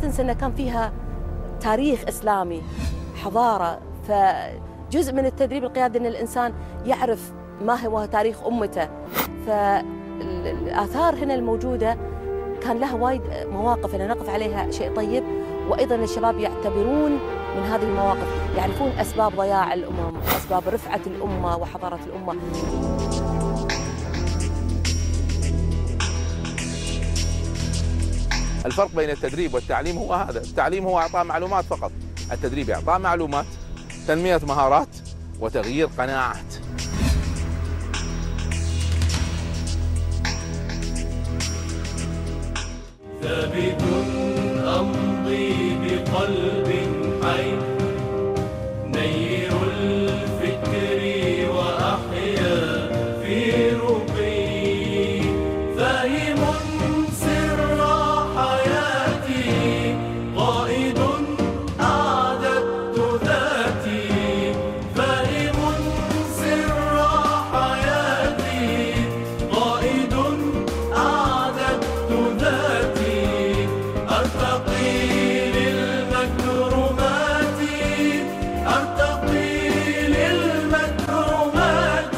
تنسى أن كان فيها تاريخ إسلامي، حضارة. فجزء من التدريب القيادي أن الإنسان يعرف ما هو تاريخ أمته. فالآثار هنا الموجودة كان لها وايد مواقف أن نقف عليها شيء طيب، وأيضا الشباب يعتبرون من هذه المواقف، يعرفون أسباب ضياع الأمم، أسباب رفعة الأمة وحضارة الأمة. الفرق بين التدريب والتعليم هو هذا، التعليم هو إعطاء معلومات فقط، التدريب إعطاء معلومات، تنمية مهارات، وتغيير قناعات. ثابت أمضي بقلب حي، نير الفكر وأحيا في رقي، فاهم سر حياتي، قائد أعددت ذاتي، فاهم سر حياتي، قائد أعددت ذاتي، أرتقي للمكرمات، أرتقي للمكرمات.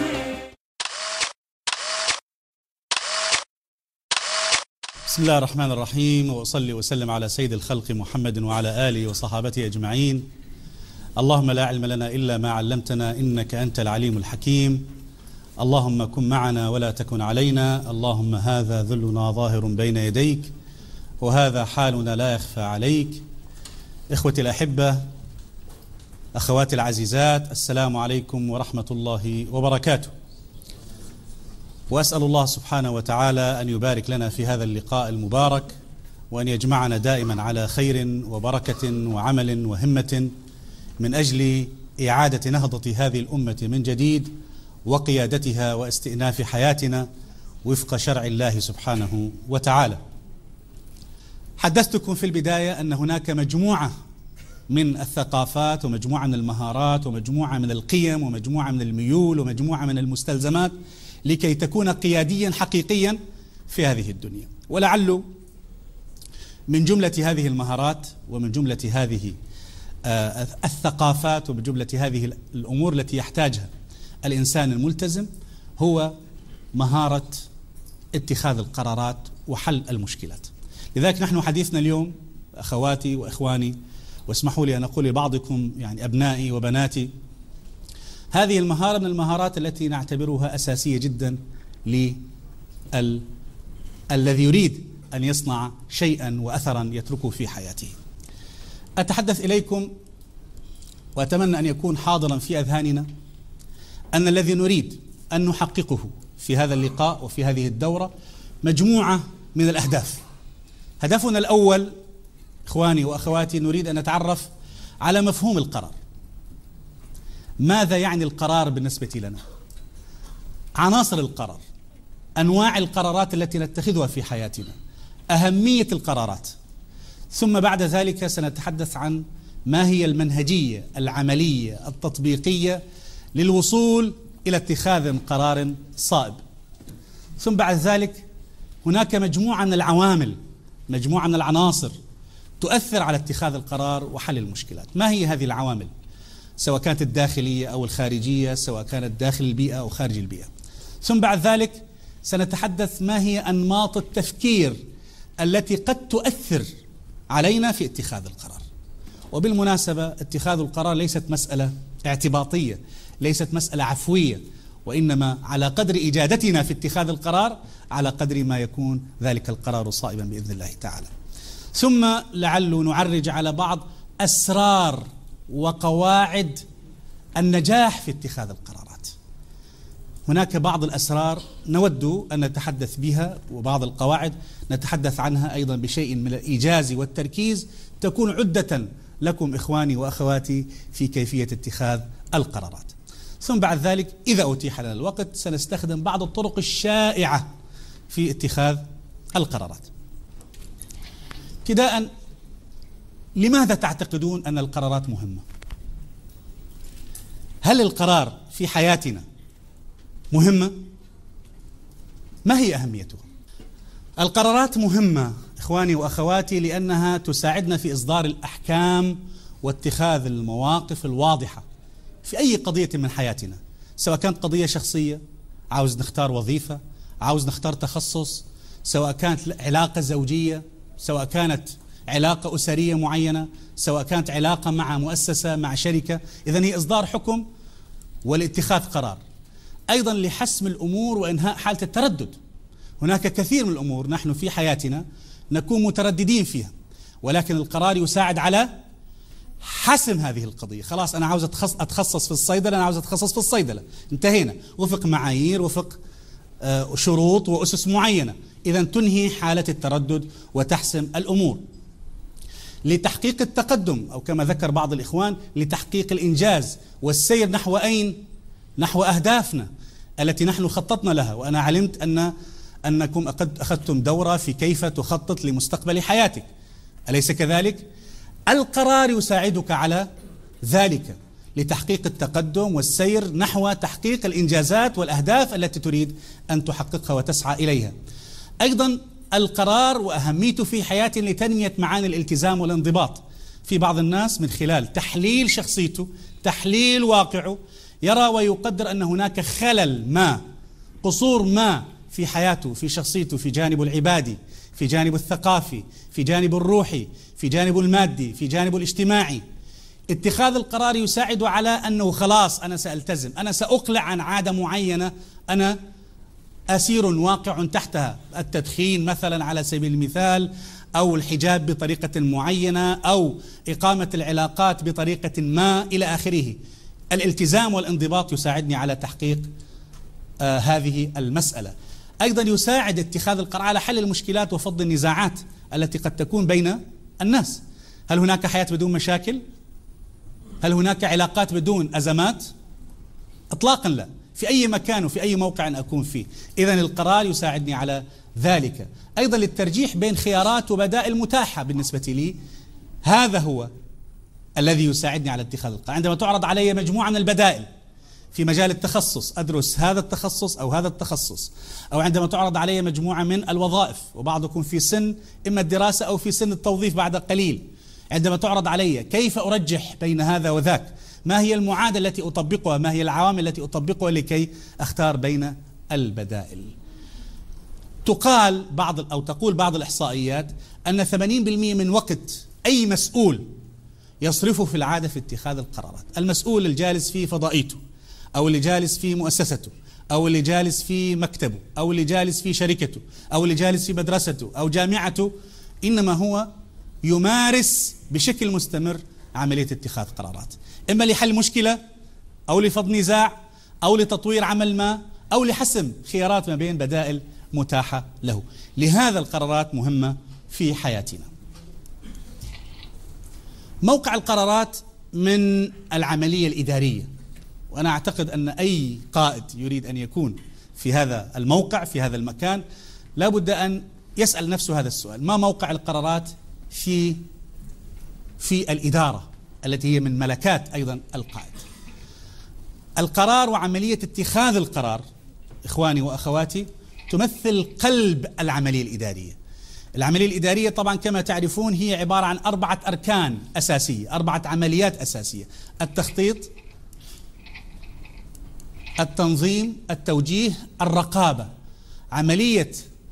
بسم الله الرحمن الرحيم، وأصلي وسلم على سيد الخلق محمد وعلى آله وصحابته أجمعين. اللهم لا علم لنا إلا ما علمتنا إنك أنت العليم الحكيم. اللهم كن معنا ولا تكن علينا. اللهم هذا ذلنا ظاهر بين يديك، وهذا حالنا لا يخفى عليك. إخوتي الأحبة، أخواتي العزيزات، السلام عليكم ورحمة الله وبركاته. وأسأل الله سبحانه وتعالى أن يبارك لنا في هذا اللقاء المبارك، وأن يجمعنا دائما على خير وبركة وعمل وهمة من أجل إعادة نهضة هذه الأمة من جديد، وقيادتها واستئناف حياتنا وفق شرع الله سبحانه وتعالى. حدثتكم في البداية أن هناك مجموعة من الثقافات، ومجموعة من المهارات، ومجموعة من القيم، ومجموعة من الميول، ومجموعة من المستلزمات لكي تكون قياديا حقيقيا في هذه الدنيا. ولعل من جملة هذه المهارات، ومن جملة هذه الثقافات، ومن جملة هذه الأمور التي يحتاجها الإنسان الملتزم، هو مهارة اتخاذ القرارات وحل المشكلات. لذلك نحن حديثنا اليوم أخواتي وإخواني، واسمحوا لي أن أقول لبعضكم يعني أبنائي وبناتي، هذه المهارة من المهارات التي نعتبرها أساسية جدا الذي يريد أن يصنع شيئا وأثرا يتركه في حياته. أتحدث إليكم وأتمنى أن يكون حاضرا في أذهاننا أن الذي نريد أن نحققه في هذا اللقاء وفي هذه الدورة مجموعة من الأهداف. هدفنا الأول إخواني وأخواتي، نريد أن نتعرف على مفهوم القرار. ماذا يعني القرار بالنسبة لنا؟ عناصر القرار، أنواع القرارات التي نتخذها في حياتنا، أهمية القرارات. ثم بعد ذلك سنتحدث عن ما هي المنهجية العملية التطبيقية للوصول إلى اتخاذ قرار صائب. ثم بعد ذلك هناك مجموعة من العوامل، مجموعة من العناصر تؤثر على اتخاذ القرار وحل المشكلات. ما هي هذه العوامل؟ سواء كانت الداخلية أو الخارجية، سواء كانت داخل البيئة أو خارج البيئة. ثم بعد ذلك سنتحدث ما هي أنماط التفكير التي قد تؤثر علينا في اتخاذ القرار. وبالمناسبة اتخاذ القرار ليست مسألة اعتباطية، ليست مسألة عفوية، وإنما على قدر إجادتنا في اتخاذ القرار على قدر ما يكون ذلك القرار صائبا بإذن الله تعالى. ثم لعل نعرج على بعض أسرار وقواعد النجاح في اتخاذ القرارات. هناك بعض الأسرار نود أن نتحدث بها، وبعض القواعد نتحدث عنها أيضا بشيء من الإيجاز والتركيز، تكون عدة لكم إخواني وأخواتي في كيفية اتخاذ القرارات. ثم بعد ذلك إذا أتيح لنا الوقت سنستخدم بعض الطرق الشائعة في اتخاذ القرارات. ابتداء، لماذا تعتقدون أن القرارات مهمة؟ هل القرار في حياتنا مهمة؟ ما هي أهميتها؟ القرارات مهمة إخواني وأخواتي لأنها تساعدنا في إصدار الأحكام واتخاذ المواقف الواضحة في أي قضية من حياتنا، سواء كانت قضية شخصية، عاوز نختار وظيفة، عاوز نختار تخصص، سواء كانت علاقة زوجية، سواء كانت علاقة أسرية معينة، سواء كانت علاقة مع مؤسسة، مع شركة. إذن هي إصدار حكم والاتخاذ قرار. أيضا لحسم الأمور وإنهاء حالة التردد. هناك كثير من الأمور نحن في حياتنا نكون مترددين فيها، ولكن القرار يساعد على حسم هذه القضية. خلاص أنا عاوز أتخصص في الصيدلة، أنا عاوز أتخصص في الصيدلة، انتهينا، وفق معايير، وفق شروط وأسس معينة. إذن تنهي حالة التردد وتحسم الأمور. لتحقيق التقدم، أو كما ذكر بعض الإخوان لتحقيق الإنجاز والسير نحو أين؟ نحو أهدافنا التي نحن خططنا لها. وأنا علمت أنكم قد أخذتم دورة في كيف تخطط لمستقبل حياتك، أليس كذلك؟ القرار يساعدك على ذلك لتحقيق التقدم والسير نحو تحقيق الإنجازات والأهداف التي تريد أن تحققها وتسعى إليها. أيضا القرار وأهميته في حياتي لتنمية معاني الالتزام والانضباط. في بعض الناس من خلال تحليل شخصيته، تحليل واقعه، يرى ويقدر أن هناك خلل ما، قصور ما في حياته، في شخصيته، في جانبه العبادي، في جانبه الثقافي، في جانبه الروحي، في جانبه المادي، في جانبه الاجتماعي. اتخاذ القرار يساعد على أنه خلاص أنا سألتزم، أنا سأقلع عن عادة معينة أنا أسير واقع تحتها، التدخين مثلا على سبيل المثال، أو الحجاب بطريقة معينة، أو إقامة العلاقات بطريقة ما إلى آخره. الالتزام والانضباط يساعدني على تحقيق هذه المسألة. أيضا يساعد اتخاذ القرار على حل المشكلات وفض النزاعات التي قد تكون بين الناس. هل هناك حياة بدون مشاكل؟ هل هناك علاقات بدون أزمات؟ إطلاقا لا، في أي مكان وفي أي موقع أكون فيه. إذن القرار يساعدني على ذلك. أيضا للترجيح بين خيارات وبدائل متاحة بالنسبة لي، هذا هو الذي يساعدني على اتخاذ القرار. عندما تعرض علي مجموعة من البدائل في مجال التخصص، أدرس هذا التخصص أو هذا التخصص، أو عندما تعرض علي مجموعة من الوظائف وبعضكم في سن إما الدراسة أو في سن التوظيف بعد قليل، عندما تعرض علي كيف أرجح بين هذا وذاك، ما هي المعادلة التي أطبقها، ما هي العوامل التي أطبقها لكي أختار بين البدائل. تقول بعض الإحصائيات أن 80% من وقت أي مسؤول يصرفه في العادة في اتخاذ القرارات. المسؤول الجالس في فضائيته، أو اللي جالس في مؤسسته، أو اللي جالس في مكتبه، أو اللي جالس في شركته، أو اللي جالس في مدرسته أو جامعته، إنما هو يمارس بشكل مستمر عملية اتخاذ قرارات، إما لحل مشكلة، أو لفض نزاع، أو لتطوير عمل ما، أو لحسم خيارات ما بين بدائل متاحة له. لهذا القرارات مهمة في حياتنا. موقع القرارات من العملية الإدارية، وأنا أعتقد أن أي قائد يريد أن يكون في هذا الموقع، في هذا المكان، لا بد أن يسأل نفسه هذا السؤال: ما موقع القرارات في الإدارة التي هي من ملكات أيضا القائد؟ القرار وعملية اتخاذ القرار إخواني وأخواتي تمثل قلب العملية الإدارية. العملية الإدارية طبعا كما تعرفون هي عبارة عن 4 أركان أساسية، 4 عمليات أساسية: التخطيط، التنظيم، التوجيه، الرقابة. عملية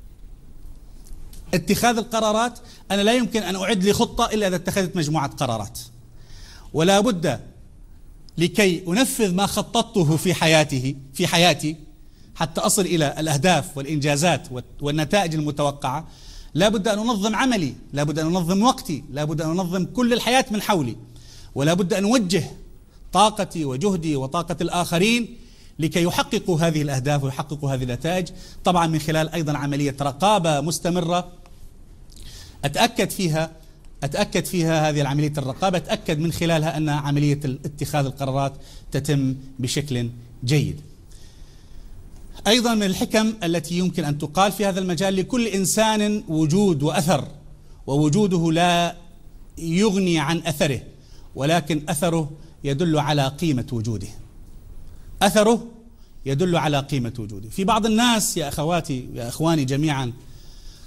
اتخاذ القرارات أنا لا يمكن أن أعد لي خطة إلا إذا اتخذت مجموعة قرارات، ولا بد لكي أنفذ ما خططته في حياتي حتى أصل إلى الأهداف والإنجازات والنتائج المتوقعة، لا بد أن أنظم عملي، لا بد أن أنظم وقتي، لا بد أن أنظم كل الحياة من حولي، ولا بد أن أوجه طاقتي وجهدي وطاقة الآخرين لكي يحققوا هذه الأهداف ويحققوا هذه النتائج، طبعا من خلال أيضا عملية رقابة مستمرة أتأكد فيها هذه العملية الرقابة، أتأكد من خلالها أن عملية اتخاذ القرارات تتم بشكل جيد. أيضا من الحكم التي يمكن أن تقال في هذا المجال: لكل إنسان وجود وأثر، ووجوده لا يغني عن أثره، ولكن أثره يدل على قيمة وجوده. أثره يدل على قيمة وجوده. في بعض الناس يا أخواتي يا أخواني جميعا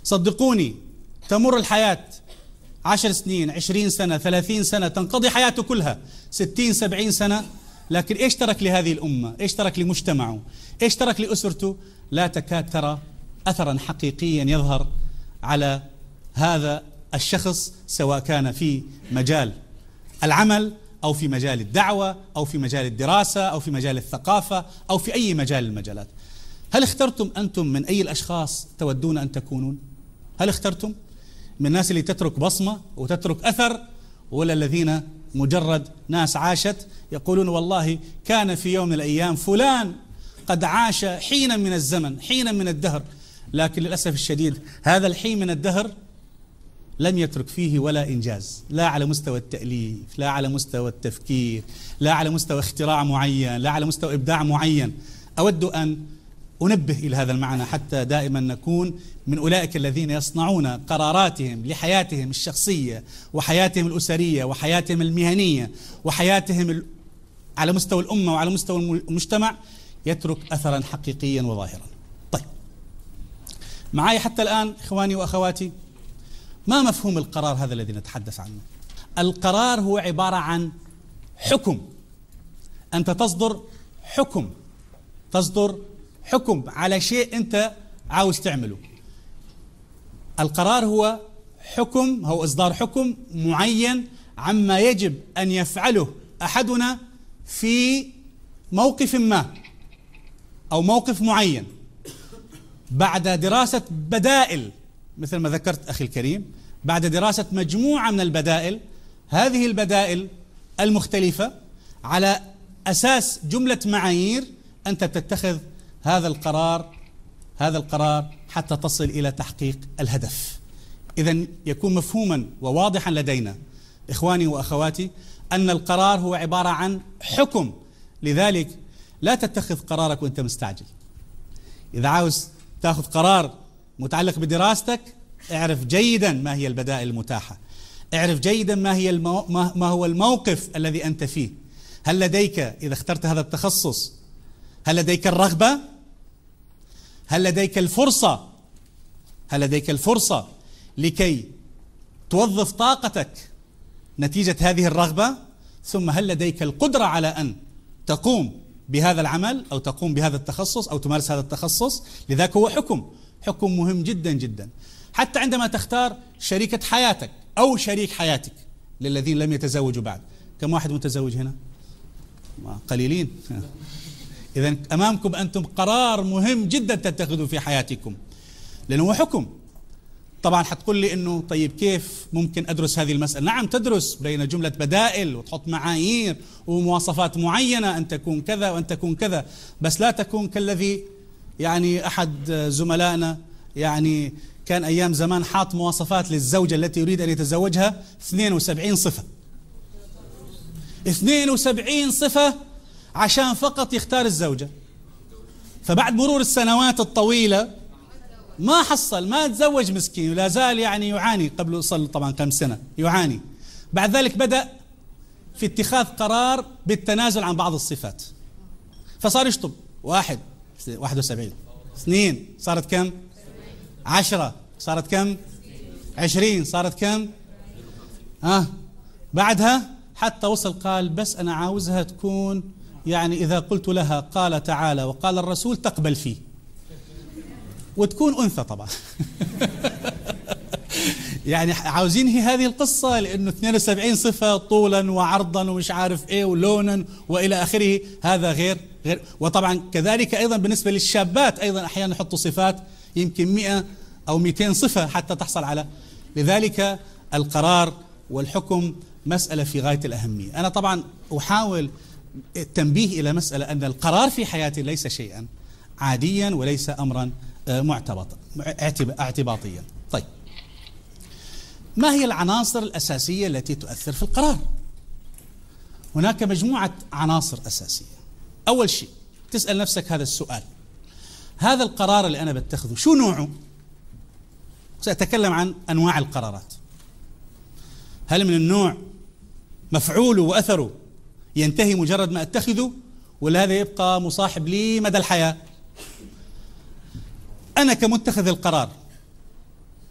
صدقوني تمر الحياة 10 سنين 20 سنة 30 سنة، تنقضي حياته كلها 60 70 سنة، لكن إيش ترك لهذه الأمة؟ إيش ترك لمجتمعه؟ إيش ترك لأسرته؟ لا تكاد ترى أثرا حقيقيا يظهر على هذا الشخص، سواء كان في مجال العمل أو في مجال الدعوة أو في مجال الدراسة أو في مجال الثقافة أو في أي مجال من المجالات. هل اخترتم أنتم من أي الأشخاص تودون أن تكونون؟ هل اخترتم من الناس اللي تترك بصمة وتترك أثر، ولا الذين مجرد ناس عاشت يقولون والله كان في يوم من الأيام فلان قد عاش حينا من الزمن، حينا من الدهر، لكن للأسف الشديد هذا الحين من الدهر لم يترك فيه ولا إنجاز، لا على مستوى التأليف، لا على مستوى التفكير، لا على مستوى اختراع معين، لا على مستوى إبداع معين. أود أن أنبه إلى هذا المعنى حتى دائما نكون من أولئك الذين يصنعون قراراتهم لحياتهم الشخصية وحياتهم الأسرية وحياتهم المهنية وحياتهم على مستوى الأمة وعلى مستوى المجتمع يترك أثرا حقيقيا وظاهرا. طيب، معي حتى الآن إخواني وأخواتي، ما مفهوم القرار هذا الذي نتحدث عنه؟ القرار هو عبارة عن حكم، أنت تصدر حكم على شيء أنت عاوز تعمله. القرار هو حكم، هو إصدار حكم معين عما يجب أن يفعله أحدنا في موقف ما أو موقف معين بعد دراسة بدائل، مثل ما ذكرت أخي الكريم، بعد دراسة مجموعة من البدائل، هذه البدائل المختلفة على أساس جملة معايير أنت تتخذ هذا القرار حتى تصل إلى تحقيق الهدف. إذن يكون مفهوما وواضحا لدينا إخواني وأخواتي أن القرار هو عبارة عن حكم، لذلك لا تتخذ قرارك وأنت مستعجل. إذا عاوز تأخذ قرار متعلق بدراستك، اعرف جيدا ما هي البدائل المتاحة، اعرف جيدا ما هو الموقف الذي أنت فيه. هل لديك، إذا اخترت هذا التخصص، هل لديك الرغبة؟ هل لديك الفرصة لكي توظف طاقتك نتيجة هذه الرغبة؟ ثم هل لديك القدرة على أن تقوم بهذا العمل أو تقوم بهذا التخصص أو تمارس هذا التخصص؟ لذلك هو حكم مهم جدا جدا. حتى عندما تختار شريكة حياتك أو شريك حياتك، للذين لم يتزوجوا بعد، كم واحد متزوج هنا؟ قليلين. إذن أمامكم أنتم قرار مهم جدا تتخذوا في حياتكم، لأنه هو حكم. طبعا حتقول لي إنه طيب كيف ممكن أدرس هذه المسألة؟ نعم، تدرس بين جملة بدائل وتحط معايير ومواصفات معينة، أن تكون كذا وأن تكون كذا، بس لا تكون كالذي يعني أحد زملائنا يعني كان أيام زمان حاط مواصفات للزوجة التي يريد أن يتزوجها 72 صفة، 72 صفة عشان فقط يختار الزوجة. فبعد مرور السنوات الطويلة ما حصل، ما تزوج مسكين، ولا زال يعني يعاني. قبل صل طبعا كم سنة يعاني. بعد ذلك بدأ في اتخاذ قرار بالتنازل عن بعض الصفات، فصار يشطب 71، 2 صارت كم؟ 10 صارت كم؟ 20 صارت كم؟ بعدها حتى وصل قال بس أنا عاوزها تكون يعني إذا قلت لها قال تعالى وقال الرسول تقبل فيه، وتكون أنثى طبعا. يعني عاوزين هي هذه القصة، لأنه 72 صفة طولا وعرضا ومش عارف إيه ولونا وإلى آخره، هذا غير. وطبعا كذلك أيضا بالنسبة للشابات أيضا أحيانا يحطوا صفات يمكن 100 أو 200 صفة حتى تحصل على. لذلك القرار والحكم مسألة في غاية الأهمية. أنا طبعا أحاول التنبيه إلى مسألة أن القرار في حياتي ليس شيئا عاديا وليس أمرا اعتباطيا. طيب، ما هي العناصر الأساسية التي تؤثر في القرار؟ هناك مجموعة عناصر أساسية. أول شيء تسأل نفسك هذا السؤال: هذا القرار اللي أنا بتخذه شو نوعه؟ سأتكلم عن أنواع القرارات. هل من النوع مفعوله وأثره ينتهي مجرد ما أتخذه، ولا هذا يبقى مصاحب لي مدى الحياة؟ أنا كمتخذ القرار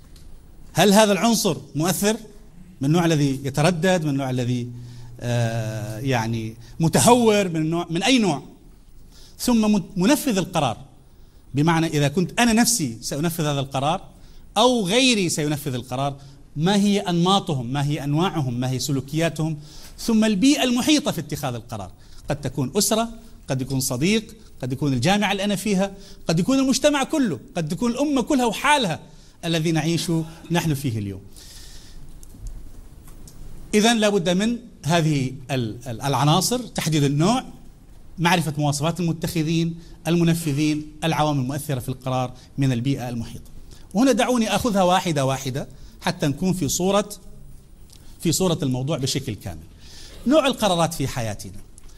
هل هذا العنصر مؤثر من النوع الذي يتردد، من النوع الذي يعني متهور، من أي نوع؟ ثم منفذ القرار، بمعنى إذا كنت أنا نفسي سأنفذ هذا القرار أو غيري سينفذ القرار، ما هي أنماطهم، ما هي أنواعهم، ما هي سلوكياتهم، ثم البيئة المحيطة في اتخاذ القرار. قد تكون أسرة، قد يكون صديق، قد يكون الجامعة اللي أنا فيها، قد يكون المجتمع كله، قد تكون الأمة كلها وحالها الذي نعيش نحن فيه اليوم. إذن لابد من هذه العناصر: تحديد النوع، معرفة مواصفات المتخذين، المنفذين، العوامل المؤثرة في القرار من البيئة المحيطة. وهنا دعوني أخذها واحدة واحدة حتى نكون في صورة الموضوع بشكل كامل. نوع القرارات في حياتنا.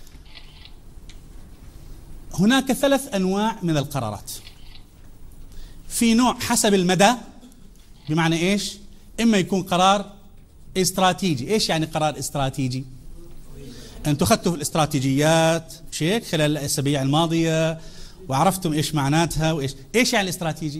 هناك 3 أنواع من القرارات. في نوع حسب المدى، بمعنى إيش؟ إما يكون قرار استراتيجي. إيش يعني قرار استراتيجي؟ أنتم أخذتوا في الاستراتيجيات شيء خلال الأسابيع الماضية وعرفتم إيش معناتها إيش يعني الاستراتيجي؟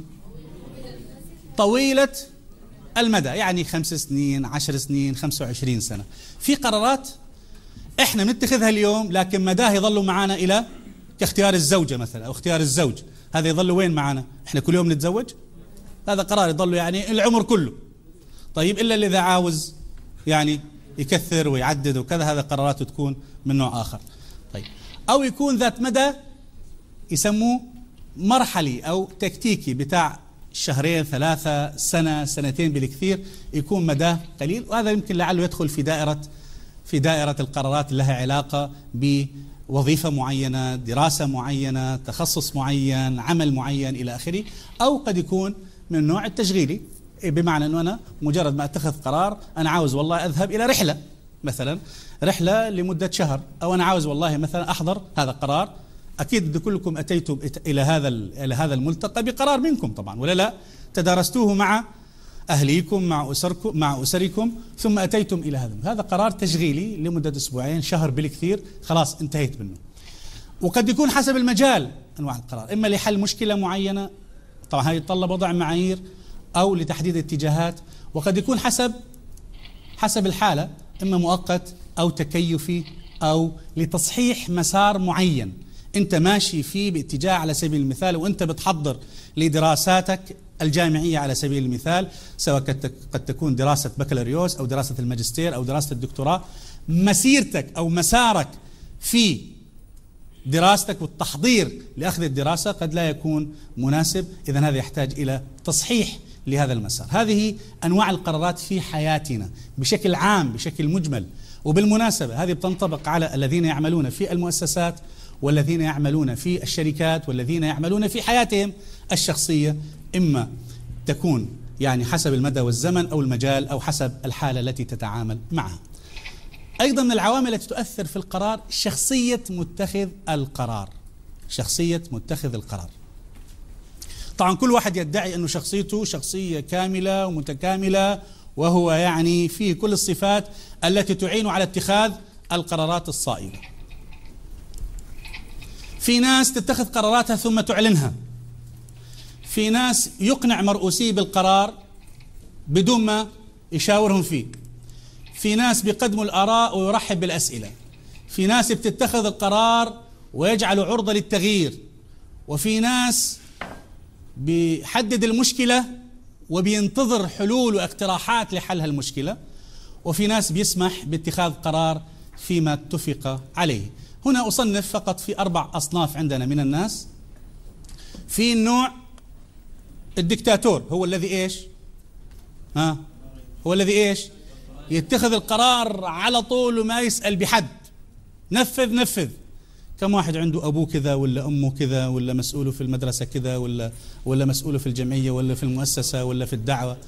طويلة المدى، يعني 5 سنين، 10 سنين، 25 سنة. في قرارات إحنا بنتخذها اليوم لكن مداه يظل معنا إلى كاختيار الزوجة مثلا أو اختيار الزوج. هذا يظل وين معنا؟ إحنا كل يوم نتزوج؟ هذا قرار يظل يعني العمر كله. طيب إلا اللي إذا عاوز يعني يكثر ويعدد وكذا، هذا قراراته تكون من نوع آخر. طيب، أو يكون ذات مدى يسموه مرحلي أو تكتيكي، بتاع 2 3 سنة 2 بالكثير، يكون مداه قليل. وهذا يمكن لعله يدخل في دائرة القرارات اللي لها علاقة بوظيفة معينة، دراسة معينة، تخصص معين، عمل معين إلى آخره. أو قد يكون من النوع التشغيلي، بمعنى أنه أنا مجرد ما أتخذ قرار أنا عاوز والله أذهب إلى رحلة مثلا، رحلة لمدة شهر، أو أنا عاوز والله مثلا أحضر هذا قرار. أكيد كلكم أتيتم إلى هذا الملتقى بقرار منكم طبعا، ولا لا؟ تدارستوه مع أهليكم، مع أسركم، ثم أتيتم إلى هذا قرار تشغيلي لمدة أسبوعين، شهر بالكثير، خلاص انتهيت منه. وقد يكون حسب المجال أنواع القرار، إما لحل مشكلة معينة، طبعا هذا يتطلب وضع معايير، أو لتحديد اتجاهات. وقد يكون حسب الحالة، إما مؤقت أو تكيفي أو لتصحيح مسار معين أنت ماشي فيه باتجاه. على سبيل المثال، وأنت بتحضر لدراساتك الجامعية على سبيل المثال، سواء قد تكون دراسة بكالوريوس أو دراسة الماجستير أو دراسة الدكتوراه، مسيرتك أو مسارك في دراستك والتحضير لأخذ الدراسة قد لا يكون مناسب. إذن هذا يحتاج إلى تصحيح لهذا المسار. هذه أنواع القرارات في حياتنا بشكل عام، بشكل مجمل. وبالمناسبة هذه بتنطبق على الذين يعملون في المؤسسات، والذين يعملون في الشركات، والذين يعملون في حياتهم الشخصية، إما تكون يعني حسب المدى والزمن أو المجال، أو حسب الحالة التي تتعامل معها. أيضا من العوامل التي تؤثر في القرار شخصية متخذ القرار. شخصية متخذ القرار. طبعا كل واحد يدعي أنه شخصيته شخصية كاملة ومتكاملة، وهو يعني فيه كل الصفات التي تعين على اتخاذ القرارات الصائبة. في ناس تتخذ قراراتها ثم تعلنها. في ناس يقنع مرؤوسيه بالقرار بدون ما يشاورهم فيه. في ناس بيقدموا الآراء ويرحب بالأسئلة. في ناس بتتخذ القرار ويجعل عرضة للتغيير. وفي ناس بيحدد المشكلة وبينتظر حلول واقتراحات لحل هالمشكلة. وفي ناس بيسمح باتخاذ قرار فيما اتفق عليه. هنا أصنف فقط في 4 أصناف عندنا من الناس. في النوع الدكتاتور، هو الذي إيش؟ هو الذي إيش؟ يتخذ القرار على طول وما يسأل بحد. نفذ. كم واحد عنده أبوه كذا ولا أمه كذا ولا مسؤوله في المدرسة كذا ولا مسؤوله في الجمعية ولا في المؤسسة ولا في الدعوة؟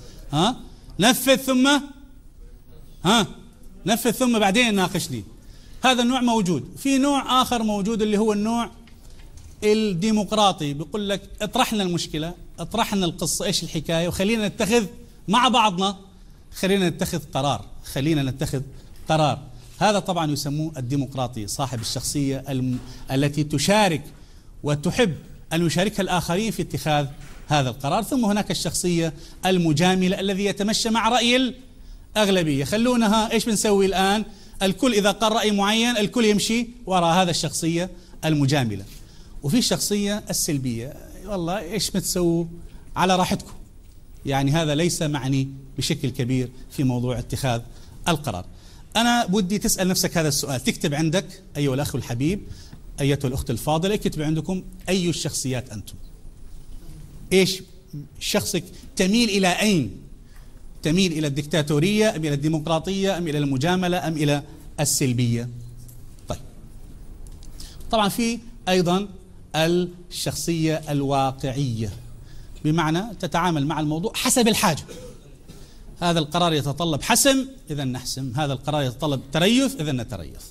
نفذ ثم بعدين ناقشني. هذا النوع موجود. في نوع آخر موجود اللي هو النوع الديمقراطي، بيقول لك اطرح لنا المشكلة، اطرح لنا القصة، ايش الحكاية، وخلينا نتخذ مع بعضنا، خلينا نتخذ قرار. هذا طبعا يسموه الديمقراطي، صاحب الشخصية التي تشارك وتحب أن يشاركها الآخرين في اتخاذ هذا القرار. ثم هناك الشخصية المجاملة الذي يتمشى مع رأي الأغلبية. خلونها إيش بنسوي الآن؟ الكل إذا قال رأي معين الكل يمشي وراء هذا الشخصية المجاملة. وفي الشخصية السلبية، والله إيش بتسووا على راحتكم، يعني هذا ليس معني بشكل كبير في موضوع اتخاذ القرار. أنا بدي تسأل نفسك هذا السؤال، تكتب عندك أيها الأخ الحبيب، أيتها الأخت الفاضلة، اكتب عندكم أي الشخصيات أنتم، إيش شخصك، تميل إلى أين؟ تميل إلى الدكتاتورية أم إلى الديمقراطية أم إلى المجاملة أم إلى السلبية؟ طيب، طبعا في أيضا الشخصية الواقعية، بمعنى تتعامل مع الموضوع حسب الحاجة. هذا القرار يتطلب حسم، إذا نحسم. هذا القرار يتطلب تريث، إذا نتريث.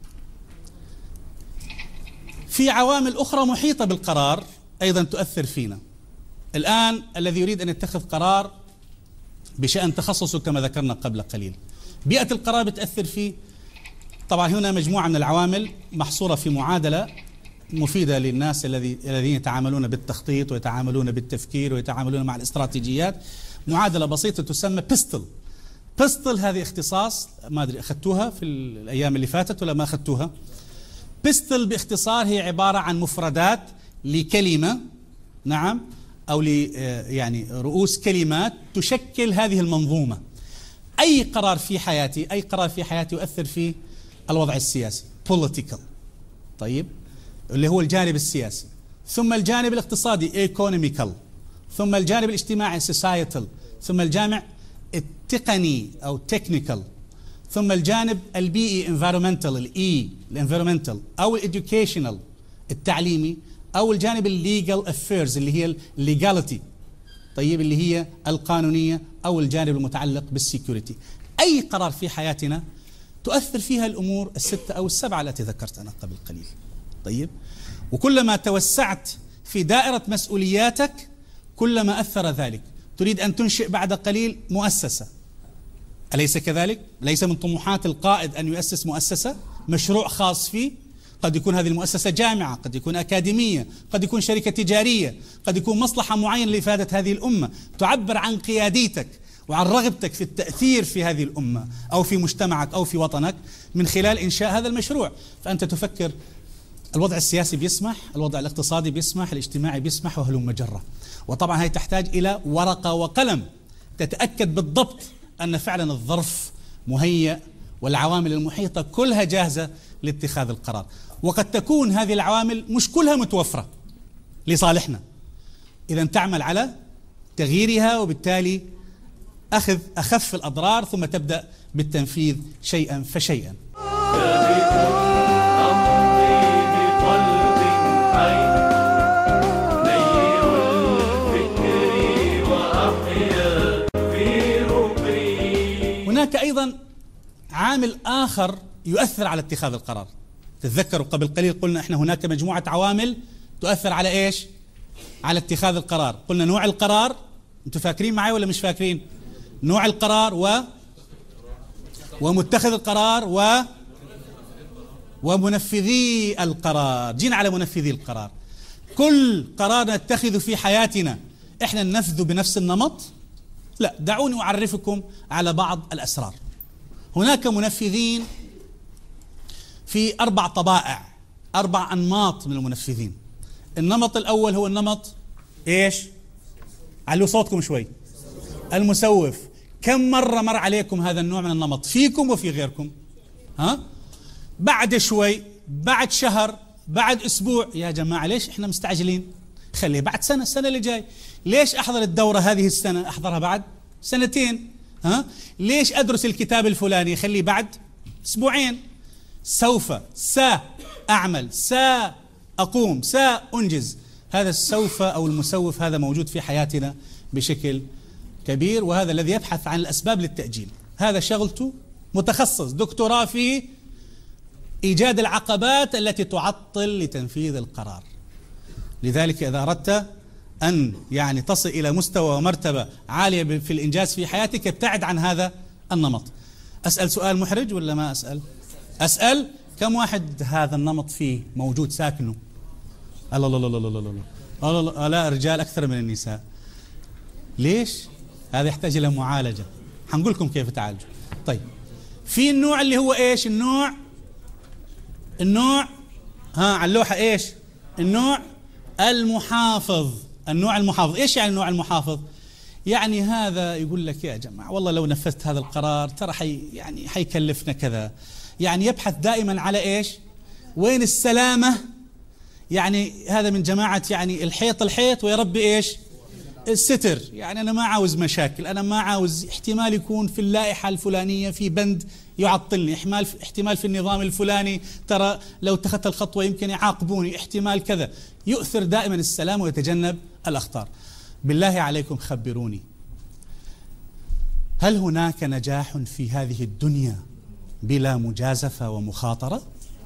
في عوامل أخرى محيطة بالقرار أيضا تؤثر فينا. الآن الذي يريد أن يتخذ قرار بشأن تخصصه كما ذكرنا قبل قليل، بيئة القرار بتأثر فيه. طبعا هنا مجموعة من العوامل محصورة في معادلة مفيدة للناس الذين يتعاملون بالتخطيط ويتعاملون بالتفكير ويتعاملون مع الاستراتيجيات. معادلة بسيطة تسمى بيستل. بيستل هذه اختصاص، ما أدري أخذتوها في الأيام اللي فاتت ولا ما أخذتوها. بيستل باختصار هي عبارة عن مفردات لكلمة، نعم، أو يعني رؤوس كلمات تشكل هذه المنظومة. أي قرار في حياتي، أي قرار في حياتي يؤثر في الوضع السياسي، political، طيب، اللي هو الجانب السياسي، ثم الجانب الاقتصادي economical، ثم الجانب الاجتماعي societal، ثم الجانب التقني أو technical، ثم الجانب البيئي environmental، الenvironmental، أو educational التعليمي، أو الجانب الليجال affairs اللي هي الليجاليتي، طيب، اللي هي القانونية، أو الجانب المتعلق بالسيكوريتي. أي قرار في حياتنا تؤثر فيها الأمور الستة أو السبعة التي ذكرت أنا قبل قليل. طيب، وكلما توسعت في دائرة مسؤولياتك كلما أثر ذلك. تريد أن تنشئ بعد قليل مؤسسة، أليس كذلك؟ ليس من طموحات القائد أن يؤسس مؤسسة، مشروع خاص فيه؟ قد يكون هذه المؤسسة جامعة، قد يكون أكاديمية، قد يكون شركة تجارية، قد يكون مصلحة معينة لإفادة هذه الأمة، تعبر عن قياديتك وعن رغبتك في التأثير في هذه الأمة أو في مجتمعك أو في وطنك من خلال إنشاء هذا المشروع. فأنت تفكر الوضع السياسي بيسمح، الوضع الاقتصادي بيسمح، الاجتماعي بيسمح، وهلم جرة. وطبعا هي تحتاج إلى ورقة وقلم تتأكد بالضبط أن فعلا الظرف مهيأ والعوامل المحيطة كلها جاهزة لاتخاذ القرار. وقد تكون هذه العوامل مش كلها متوفرة لصالحنا، إذا تعمل على تغييرها وبالتالي أخذ أخف الأضرار، ثم تبدأ بالتنفيذ شيئا فشيئا. هناك أيضا عامل آخر يؤثر على اتخاذ القرار. تتذكروا قبل قليل قلنا إحنا هناك مجموعة عوامل تؤثر على إيش؟ على اتخاذ القرار. قلنا نوع القرار، أنتم فاكرين معي ولا مش فاكرين؟ نوع القرار ومتخذ القرار ومنفذي القرار. جينا على منفذي القرار. كل قرار نتخذ في حياتنا إحنا ننفذه بنفس النمط؟ لا، دعوني أعرفكم على بعض الأسرار. هناك منفذين في 4 طبائع، 4 أنماط من المنفذين. النمط الأول هو النمط إيش؟ علوا صوتكم شوي. المسوف. كم مرة مر عليكم هذا النوع من النمط فيكم وفي غيركم؟ ها؟ بعد شوي، بعد شهر، بعد أسبوع، يا جماعة ليش إحنا مستعجلين؟ خليه بعد سنة، السنة اللي جاي. ليش أحضر الدورة هذه السنة؟ أحضرها بعد 2 سنين. ها؟ ليش أدرس الكتاب الفلاني؟ خليه بعد 2 أسبوع. سوف، سأعمل، سأقوم، سأنجز. هذا السوف أو المسوف هذا موجود في حياتنا بشكل كبير، وهذا الذي يبحث عن الأسباب للتأجيل. هذا شغلته، متخصص، دكتوراه في إيجاد العقبات التي تعطل لتنفيذ القرار. لذلك إذا أردت أن يعني تصل إلى مستوى ومرتبة عالية في الإنجاز في حياتك، ابتعد عن هذا النمط. أسأل سؤال محرج ولا ما أسأل؟ أسأل كم واحد هذا النمط فيه موجود ساكنه؟ الله الله الله الله الله. لا الرجال أكثر من النساء. ليش؟ هذا يحتاج إلى معالجة، حنقول لكم كيف تعالجوا. طيب في النوع اللي هو إيش؟ النوع على اللوحة إيش؟ النوع المحافظ. النوع المحافظ إيش يعني النوع المحافظ؟ يعني هذا يقول لك يا جماعة والله لو نفذت هذا القرار ترى حيكلفنا كذا، يعني يبحث دائما على إيش؟ وين السلامة؟ يعني هذا من جماعة يعني الحيط ويربي إيش؟ الستر. يعني أنا ما عاوز مشاكل، أنا ما عاوز احتمال يكون في اللائحة الفلانية في بند يعطلني، احتمال في النظام الفلاني ترى لو اتخذت الخطوة يمكن يعاقبوني، احتمال كذا. يؤثر دائما السلام ويتجنب الأخطار. بالله عليكم خبروني، هل هناك نجاح في هذه الدنيا بلا مجازفة ومخاطرة؟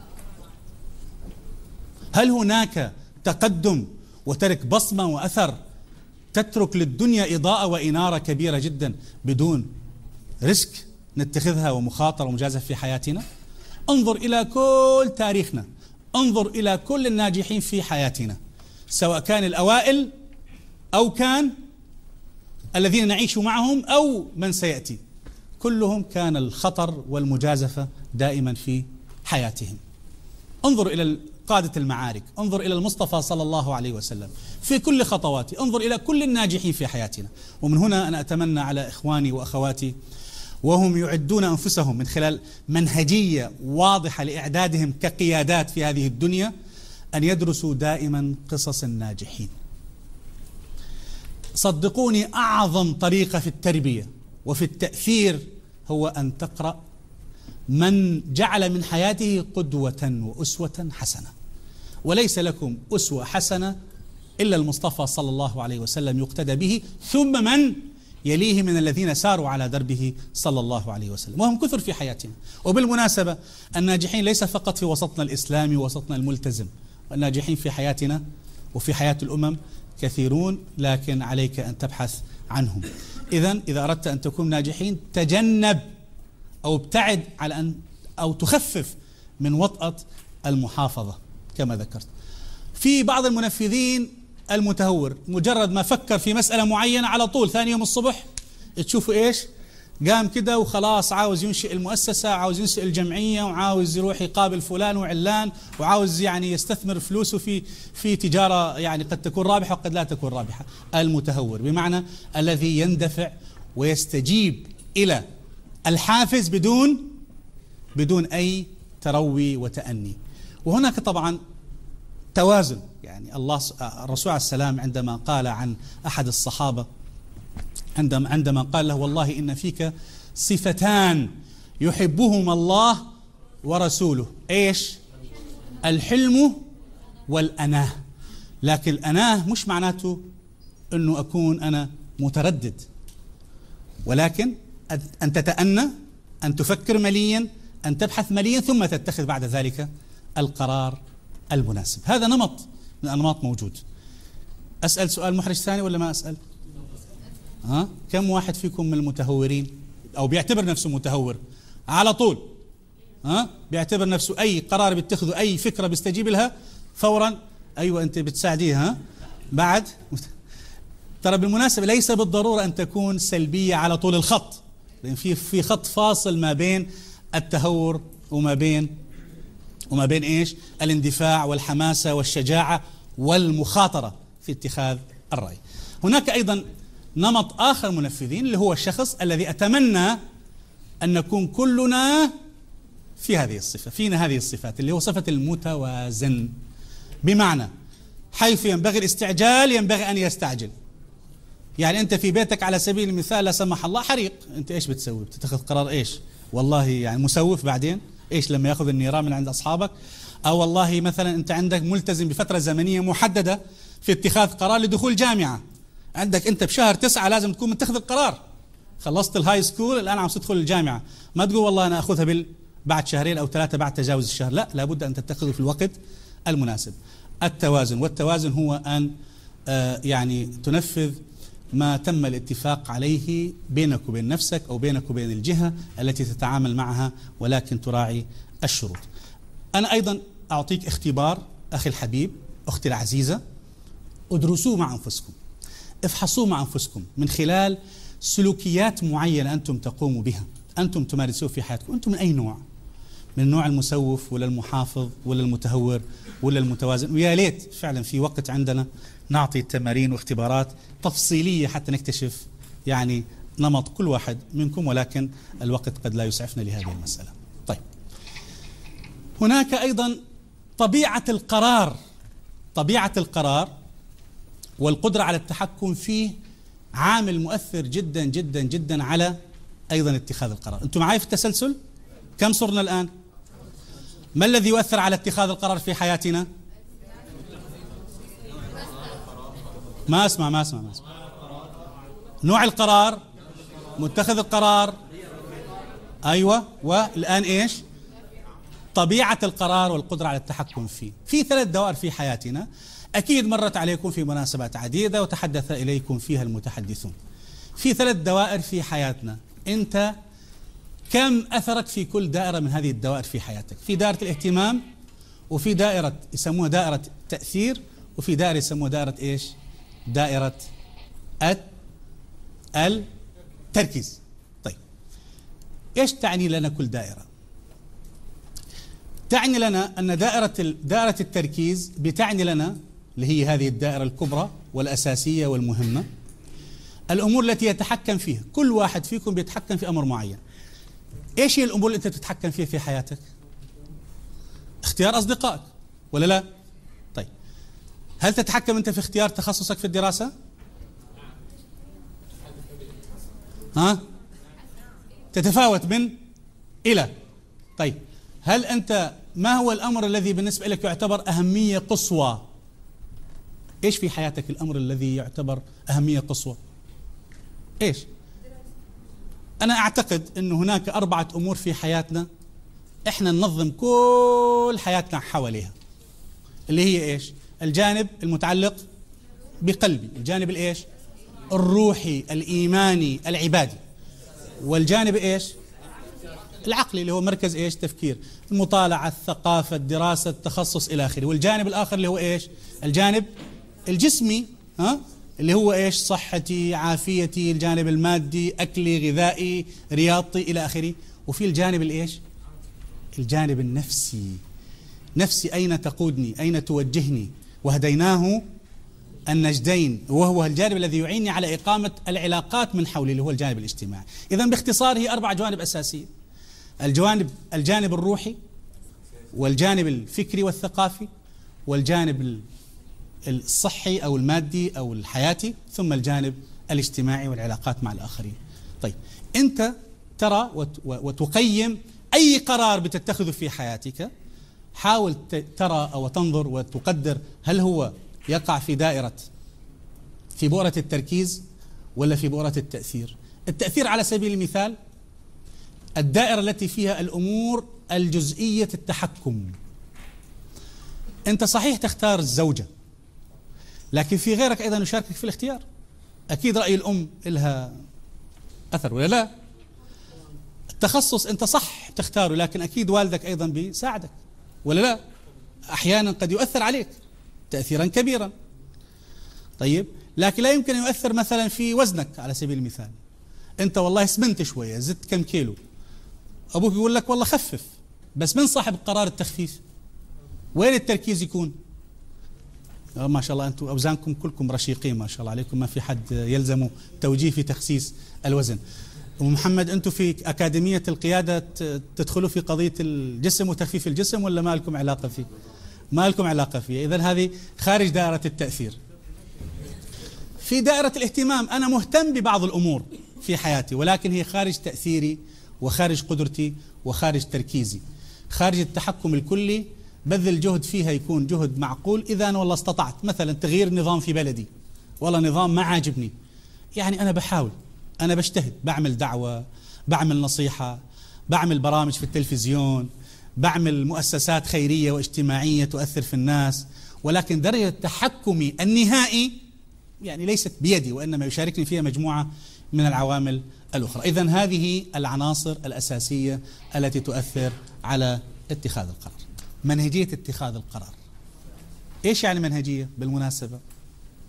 هل هناك تقدم وترك بصمة وأثر تترك للدنيا إضاءة وإنارة كبيرة جدا بدون ريسك نتخذها ومخاطرة ومجازفة في حياتنا؟ انظر إلى كل تاريخنا، انظر إلى كل الناجحين في حياتنا، سواء كان الأوائل أو كان الذين نعيش معهم أو من سيأتي، كلهم كان الخطر والمجازفة دائما في حياتهم. انظر إلى قادة المعارك، انظر إلى المصطفى صلى الله عليه وسلم في كل خطواته، انظر إلى كل الناجحين في حياتنا. ومن هنا أنا أتمنى على إخواني وأخواتي وهم يعدون أنفسهم من خلال منهجية واضحة لإعدادهم كقيادات في هذه الدنيا أن يدرسوا دائما قصص الناجحين. صدقوني أعظم طريقة في التربية وفي التأثير هو أن تقرأ من جعل من حياته قدوة وأسوة حسنة. وليس لكم أسوة حسنة إلا المصطفى صلى الله عليه وسلم يقتدى به، ثم من يليه من الذين ساروا على دربه صلى الله عليه وسلم، وهم كثر في حياتنا. وبالمناسبة الناجحين ليس فقط في وسطنا الإسلامي ووسطنا الملتزم، الناجحين في حياتنا وفي حياة الأمم كثيرون، لكن عليك أن تبحث عنهم. إذا أردت أن تكون ناجحين تجنب أو ابتعد على أن أو تخفف من وطأة المحافظة كما ذكرت. في بعض المنفذين المتهور مجرد ما فكر في مسألة معينة على طول ثاني يوم الصبح تشوفوا إيش؟ قام كده وخلاص عاوز ينشئ المؤسسة، عاوز ينشئ الجمعية، وعاوز يروح يقابل فلان وعلان، وعاوز يعني يستثمر فلوسه في تجارة يعني قد تكون رابحة وقد لا تكون رابحة. المتهور بمعنى الذي يندفع ويستجيب إلى الحافز بدون أي تروي وتأني. وهناك طبعا توازن. يعني الرسول عليه السلام عندما قال عن أحد الصحابة عندما قال له والله إن فيك صفتان يحبهما الله ورسوله، إيش؟ الحلم والأناه. لكن الأناه مش معناته أنه أكون أنا متردد، ولكن أن تتأنى، أن تفكر مليا، أن تبحث مليا، ثم تتخذ بعد ذلك القرار المناسب. هذا نمط من الأنماط موجود. أسأل سؤال محرج ثاني ولا ما أسأل؟ كم واحد فيكم من المتهورين أو بيعتبر نفسه متهور على طول؟ بيعتبر نفسه أي قرار بيتخذه، أي فكرة بيستجيب لها فورا. أيوة أنت بتساعديها بعد. ترى بالمناسبة ليس بالضرورة أن تكون سلبية على طول الخط، لأن في خط فاصل ما بين التهور وما بين إيش؟ الاندفاع والحماسة والشجاعة والمخاطرة في اتخاذ الرأي. هناك أيضا نمط آخر منفذين اللي هو الشخص الذي أتمنى أن نكون كلنا في هذه الصفة، فينا هذه الصفات اللي هو صفة المتوازن. بمعنى حيث ينبغي الاستعجال ينبغي أن يستعجل. يعني أنت في بيتك على سبيل المثال لا سمح الله حريق، أنت إيش بتسوي؟ بتتخذ قرار إيش؟ والله يعني مسوف بعدين إيش لما يأخذ النيران من عند أصحابك؟ أو والله مثلا أنت عندك ملتزم بفترة زمنية محددة في اتخاذ قرار لدخول جامعة، عندك أنت بشهر 9 لازم تكون متخذ القرار، خلصت الهاي سكول الآن عم تدخل الجامعة، ما تقول والله أنا أخذها بعد 2 أو 3 بعد تجاوز الشهر، لا، لابد أن تتخذه في الوقت المناسب. التوازن، والتوازن هو أن يعني تنفذ ما تم الاتفاق عليه بينك وبين نفسك أو بينك وبين الجهة التي تتعامل معها، ولكن تراعي الشروط. أنا أيضا أعطيك اختبار أخي الحبيب، أختي العزيزة، ادرسوه مع أنفسكم، افحصوه مع أنفسكم من خلال سلوكيات معينة أنتم تقوموا بها، أنتم تمارسوه في حياتكم. أنتم من أي نوع؟ من النوع المسوف ولا المحافظ ولا المتهور ولا المتوازن؟ ويا ليت فعلا في وقت عندنا نعطي تمارين واختبارات تفصيلية حتى نكتشف يعني نمط كل واحد منكم، ولكن الوقت قد لا يسعفنا لهذه المسألة. طيب، هناك أيضا طبيعة القرار والقدرة على التحكم فيه عامل مؤثر جدا جدا جدا على أيضا اتخاذ القرار. أنتم معي في التسلسل؟ كم صرنا الآن؟ ما الذي يؤثر على اتخاذ القرار في حياتنا؟ ما أسمع. نوع القرار، متخذ القرار، أيوة، والآن إيش؟ طبيعة القرار والقدرة على التحكم فيه. في 3 دوائر في حياتنا أكيد مرت عليكم في مناسبات عديدة وتحدث إليكم فيها المتحدثون. في 3 دوائر في حياتنا، أنت كم أثرك في كل دائرة من هذه الدوائر في حياتك؟ في دائرة الاهتمام، وفي دائرة يسموها دائرة تأثير، وفي دائرة يسموها دائرة إيش؟ دائرة التركيز. طيب، إيش تعني لنا كل دائرة؟ تعني لنا أن دائرة التركيز بتعني لنا اللي هي هذه الدائرة الكبرى والأساسية والمهمة، الأمور التي يتحكم فيها كل واحد فيكم بيتحكم في أمر معين. إيش هي الأمور اللي أنت تتحكم فيها في حياتك؟ اختيار أصدقائك ولا لا؟ طيب، هل تتحكم أنت في اختيار تخصصك في الدراسة؟ تتفاوت من إلى. طيب، هل أنت ما هو الأمر الذي بالنسبة لك يعتبر أهمية قصوى؟ إيش في حياتك الأمر الذي يعتبر أهمية قصوى؟ إيش؟ أنا أعتقد أن هناك 4 أمور في حياتنا إحنا ننظم كل حياتنا حواليها، اللي هي إيش؟ الجانب المتعلق بقلبي، الجانب الإيش؟ الروحي، الإيماني، العبادي، والجانب إيش؟ العقلي اللي هو مركز إيش؟ تفكير، المطالعة، الثقافة، الدراسة، التخصص إلى آخره. والجانب الآخر اللي هو إيش؟ الجانب الجسمي، اللي هو إيش؟ صحتي، عافيتي، الجانب المادي، أكلي، غذائي، رياضتي إلى آخره. وفي الجانب الإيش؟ الجانب النفسي، نفسي أين تقودني، أين توجهني، وهديناه النجدين، وهو الجانب الذي يعيني على إقامة العلاقات من حولي اللي هو الجانب الاجتماعي. إذن باختصار هي 4 جوانب أساسية: الجانب الروحي، والجانب الفكري والثقافي، والجانب الصحي أو المادي أو الحياتي، ثم الجانب الاجتماعي والعلاقات مع الآخرين. طيب، أنت ترى وتقيم أي قرار بتتخذه في حياتك، حاول ترى أو تنظر وتقدر هل هو يقع في بؤرة التركيز ولا في بؤرة التأثير. التأثير على سبيل المثال الدائرة التي فيها الأمور الجزئية التحكم. أنت صحيح تختار الزوجة، لكن في غيرك أيضا يشاركك في الاختيار. أكيد رأي الأم لها أثر ولا لا؟ التخصص أنت صح تختاره، لكن أكيد والدك أيضا بيساعدك ولا لا؟ أحيانا قد يؤثر عليك تأثيرا كبيرا. طيب، لكن لا يمكن أن يؤثر مثلا في وزنك على سبيل المثال. أنت والله سمنت شوية، زدت كم كيلو، أبوك يقول لك والله خفف، بس من صاحب قرار التخفيف؟ وين التركيز يكون؟ ما شاء الله أنتم أوزانكم كلكم رشيقين ما شاء الله عليكم، ما في حد يلزم توجيه في تخسيس الوزن. ومحمد، أنتم في أكاديمية القيادة تدخلوا في قضية الجسم وتخفيف الجسم ولا ما لكم علاقة فيه؟ ما لكم علاقة فيه. إذن هذه خارج دائرة التأثير. في دائرة الاهتمام، أنا مهتم ببعض الأمور في حياتي، ولكن هي خارج تأثيري وخارج قدرتي وخارج تركيزي، خارج التحكم الكلي. بذل جهد فيها يكون جهد معقول إذا أنا والله استطعت مثلا تغيير نظام في بلدي، والله نظام ما عاجبني، يعني أنا بحاول، أنا بجتهد، بعمل دعوة، بعمل نصيحة، بعمل برامج في التلفزيون، بعمل مؤسسات خيرية واجتماعية تؤثر في الناس، ولكن درجة تحكمي النهائي يعني ليست بيدي، وإنما يشاركني فيها مجموعة من العوامل الأخرى. إذن هذه العناصر الأساسية التي تؤثر على اتخاذ القرار. منهجية اتخاذ القرار. إيش يعني منهجية بالمناسبة؟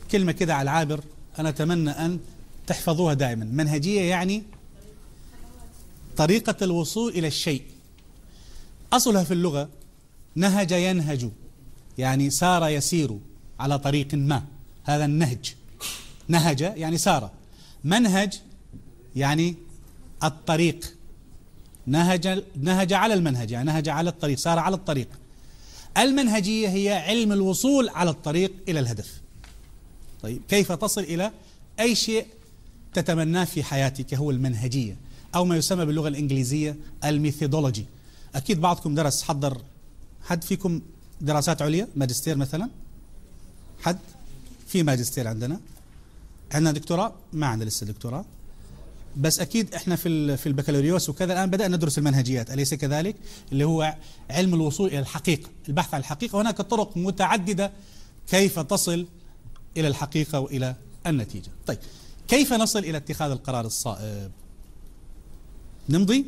كلمة كده على العابر أنا أتمنى أن تحفظوها دائما. منهجية يعني طريقة الوصول إلى الشيء. أصلها في اللغة نهج ينهج، يعني سار يسير على طريق ما، هذا النهج. نهج يعني سار، منهج يعني الطريق، نهج على المنهج يعني نهج على الطريق، سار على الطريق. المنهجية هي علم الوصول على الطريق إلى الهدف. طيب كيف تصل إلى أي شيء تتمناه في حياتك هو المنهجية، أو ما يسمى باللغة الإنجليزية الميثودولوجي. أكيد بعضكم درس، حضر حد فيكم دراسات عليا، ماجستير مثلا؟ حد في ماجستير؟ عندنا دكتوراه؟ ما عندنا لسه دكتوراه، بس أكيد إحنا في البكالوريوس وكذا الآن بدأنا ندرس المنهجيات، أليس كذلك؟ اللي هو علم الوصول إلى الحقيقة، البحث عن الحقيقة. وهناك طرق متعددة كيف تصل إلى الحقيقة وإلى النتيجة. طيب كيف نصل إلى اتخاذ القرار الصائب؟ نمضي.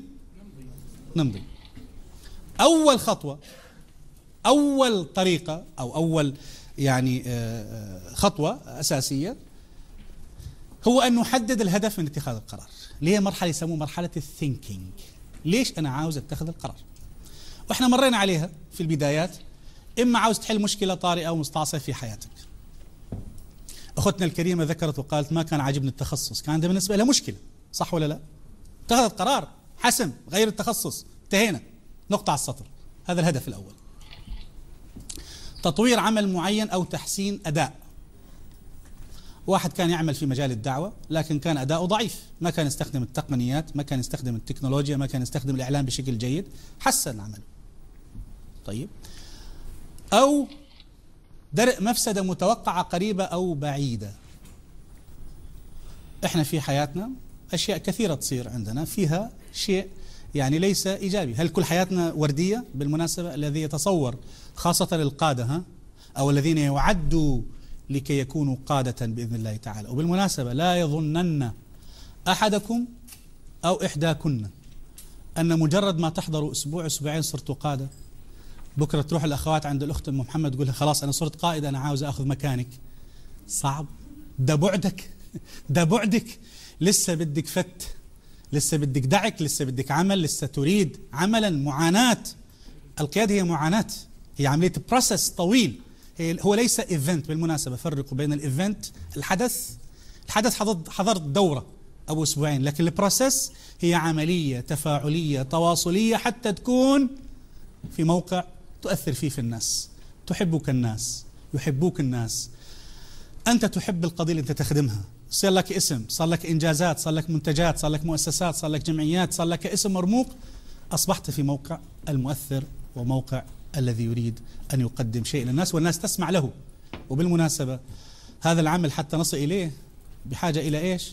أول خطوة، أول طريقة، أو أول يعني خطوة أساسية هو أن نحدد الهدف من اتخاذ القرار، اللي هي مرحلة يسموها مرحلة الثينكينج. ليش أنا عاوز أتخذ القرار؟ وإحنا مرينا عليها في البدايات. إما عاوز تحل مشكلة طارئة ومستعصية في حياتك. أختنا الكريمة ذكرت وقالت ما كان عاجبني التخصص، كان ده بالنسبة لها مشكلة، صح ولا لا؟ اتخذت قرار حسم، غير التخصص، انتهينا، نقطة على السطر. هذا الهدف الأول. تطوير عمل معين أو تحسين أداء. واحد كان يعمل في مجال الدعوة لكن كان أداؤه ضعيف، ما كان يستخدم التقنيات، ما كان يستخدم التكنولوجيا، ما كان يستخدم الإعلام بشكل جيد، حسن عمله. طيب، أو درء مفسدة متوقعة قريبة أو بعيدة. إحنا في حياتنا أشياء كثيرة تصير عندنا فيها شيء يعني ليس إيجابي. هل كل حياتنا وردية؟ بالمناسبة الذي يتصور خاصة للقادة أو الذين يعدوا لكي يكونوا قادة بإذن الله تعالى. وبالمناسبة لا يظنن أحدكم أو إحداكن أن مجرد ما تحضروا أسبوع أسبوعين صرتوا قادة، بكرة تروح الأخوات عند الأخت أم محمد تقول لها خلاص أنا صرت قائدة، أنا عاوز أخذ مكانك. صعب، ده بعدك، ده بعدك. لسه بدك فت، لسه بدك دعك، لسه بدك عمل، لسه تريد عملا. معاناة القيادة هي معاناة، هي عملية بروسس طويل. هو ليس إيفنت. بالمناسبة فرقوا بين الإيفنت، الحدث حضرت دورة أو أسبوعين، لكن البروسس هي عملية تفاعلية تواصلية حتى تكون في موقع تؤثر فيه في الناس، تحبك الناس، يحبوك الناس، أنت تحب القضية اللي أنت تخدمها، صار لك اسم، صار لك إنجازات، صار لك منتجات، صار لك مؤسسات، صار لك جمعيات، صار لك اسم مرموق، أصبحت في موقع المؤثر وموقع الذي يريد أن يقدم شيء للناس والناس تسمع له. وبالمناسبة هذا العمل حتى نصل إليه بحاجة إلى إيش؟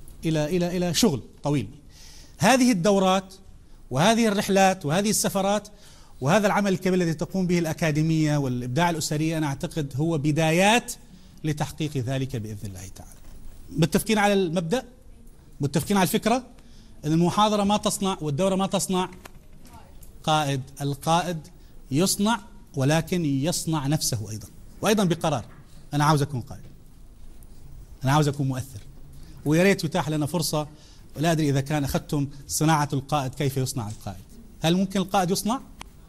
إلى شغل طويل. هذه الدورات وهذه الرحلات وهذه السفرات وهذا العمل الكبير الذي تقوم به الأكاديمية والإبداع الأسري أنا أعتقد هو بدايات لتحقيق ذلك بإذن الله تعالى. متفقين على المبدأ؟ متفقين على الفكرة؟ أن المحاضرة ما تصنع والدورة ما تصنع قائد. القائد يصنع ولكن يصنع نفسه أيضا، وأيضا بقرار. أنا عاوز أكون قائد، أنا عاوز أكون مؤثر. ويا ريت يتاح لنا فرصة، ولا أدري إذا كان أخذتم صناعة القائد، كيف يصنع القائد. هل ممكن القائد يصنع؟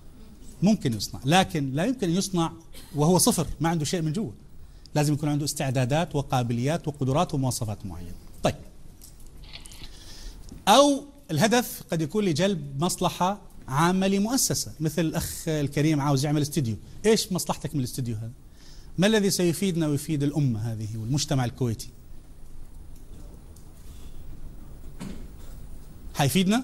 ممكن يصنع، لكن لا يمكن أن يصنع وهو صفر، ما عنده شيء من جوا. لازم يكون عنده استعدادات وقابليات وقدرات ومواصفات معينة. طيب، أو الهدف قد يكون لجلب مصلحة عامة لمؤسسة، مثل الأخ الكريم عاوز يعمل استوديو. إيش مصلحتك من الاستوديو هذا؟ ما الذي سيفيدنا ويفيد الأمة هذه والمجتمع الكويتي؟ حيفيدنا؟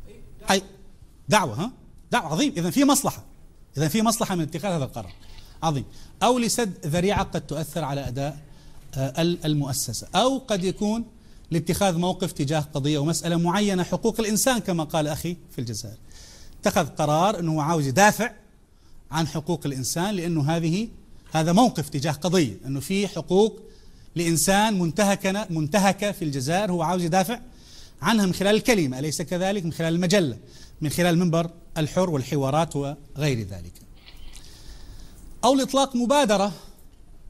دعوة، دعوة عظيم. إذن في مصلحة، إذن في مصلحة من اتخاذ هذا القرار، عظيم. أو لسد ذريعة قد تؤثر على أداء المؤسسة، أو قد يكون لاتخاذ موقف تجاه قضية ومسألة معينة، حقوق الإنسان كما قال أخي في الجزائر. اتخذ قرار أنه عاوز يدافع عن حقوق الإنسان، لأنه هذا موقف تجاه قضية، أنه في حقوق لإنسان منتهكة في الجزائر، هو عاوز يدافع عنها من خلال الكلمة، أليس كذلك؟ من خلال المجلة، من خلال المنبر الحر والحوارات وغير ذلك. أو لإطلاق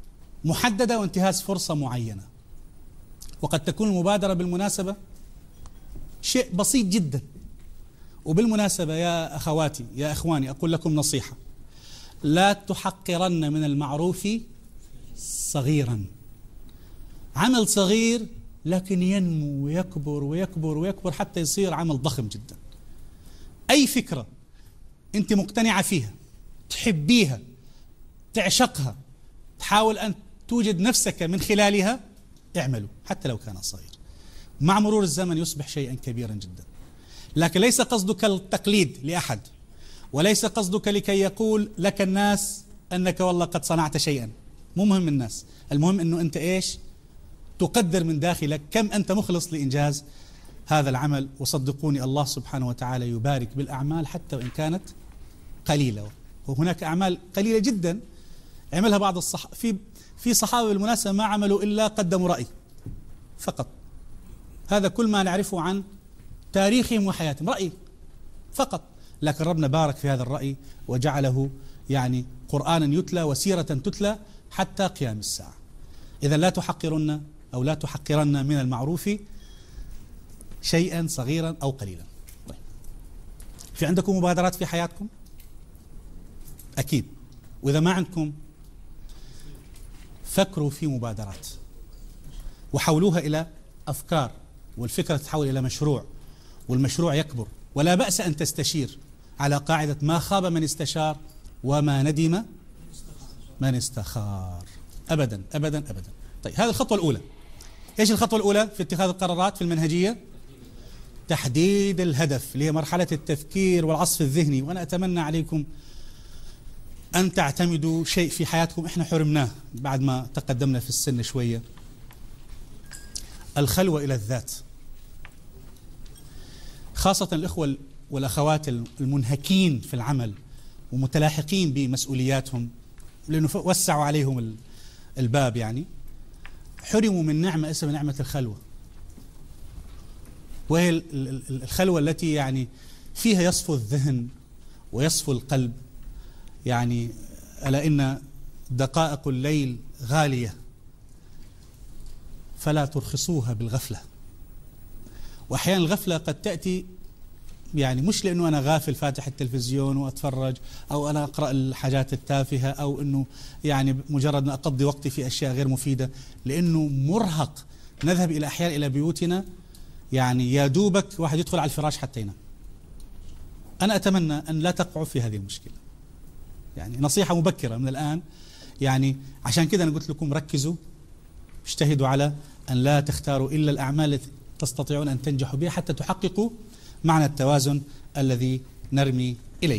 محددة وانتهاز فرصة معينة. وقد تكون المبادرة بالمناسبة شيء بسيط جدا. وبالمناسبة يا أخواتي يا إخواني أقول لكم نصيحة: لا تحقرن من المعروف صغيرا. عمل صغير لكن ينمو ويكبر ويكبر ويكبر حتى يصير عمل ضخم جدا. أي فكرة أنت مقتنعة فيها، تحبيها، تعشقها، تحاول أن توجد نفسك من خلالها، اعملوا حتى لو كان صغير. مع مرور الزمن يصبح شيئا كبيرا جدا. لكن ليس قصدك التقليد لأحد، وليس قصدك لكي يقول لك الناس أنك والله قد صنعت شيئا. مو مهم الناس، المهم أنه أنت إيش تقدر من داخلك، كم أنت مخلص لإنجاز هذا العمل. وصدقوني الله سبحانه وتعالى يبارك بالأعمال حتى وإن كانت قليلة. وهناك أعمال قليلة جدا عملها بعض في صحابة بالمناسبة ما عملوا إلا قدموا رأي فقط. هذا كل ما نعرفه عن تاريخهم وحياتهم، رأي فقط. لكن ربنا بارك في هذا الرأي وجعله يعني قرآنا يتلى وسيرة تتلى حتى قيام الساعة. إذا لا تحقرن أو لا تحقرن من المعروف شيئا صغيرا أو قليلا. طيب، في عندكم مبادرات في حياتكم؟ أكيد. وإذا ما عندكم فكروا في مبادرات وحولوها إلى أفكار، والفكرة تتحول إلى مشروع، والمشروع يكبر. ولا بأس أن تستشير على قاعدة ما خاب من استشار وما ندم من استخار. أبدا أبدا أبدا. طيب، هذه الخطوة الأولى. إيش الخطوة الأولى في اتخاذ القرارات في المنهجية؟ تحديد الهدف، اللي هي مرحلة التفكير والعصف الذهني. وأنا أتمنى عليكم أن تعتمدوا شيء في حياتكم إحنا حرمناه بعد ما تقدمنا في السن شوية: الخلوة إلى الذات. خاصة الإخوة والأخوات المنهكين في العمل ومتلاحقين بمسؤولياتهم، لأنه وسعوا عليهم الباب، يعني حرموا من نعمة اسمها نعمة الخلوة. وهي الخلوة التي يعني فيها يصفو الذهن ويصفو القلب. يعني ألا إن دقائق الليل غالية فلا ترخصوها بالغفلة. وأحيانا الغفلة قد تأتي يعني مش لأنه أنا غافل فاتح التلفزيون وأتفرج، أو أنا أقرأ الحاجات التافهة، أو أنه يعني مجرد أن أقضي وقتي في أشياء غير مفيدة، لأنه مرهق. نذهب إلى أحيان إلى بيوتنا يعني يا دوبك واحد يدخل على الفراش حتى ينام. أنا أتمنى أن لا تقعوا في هذه المشكلة. يعني نصيحة مبكرة من الآن. يعني عشان كده أنا قلت لكم ركزوا، اجتهدوا على أن لا تختاروا إلا الأعمال التي تستطيعون أن تنجحوا بها حتى تحققوا معنى التوازن الذي نرمي إليه.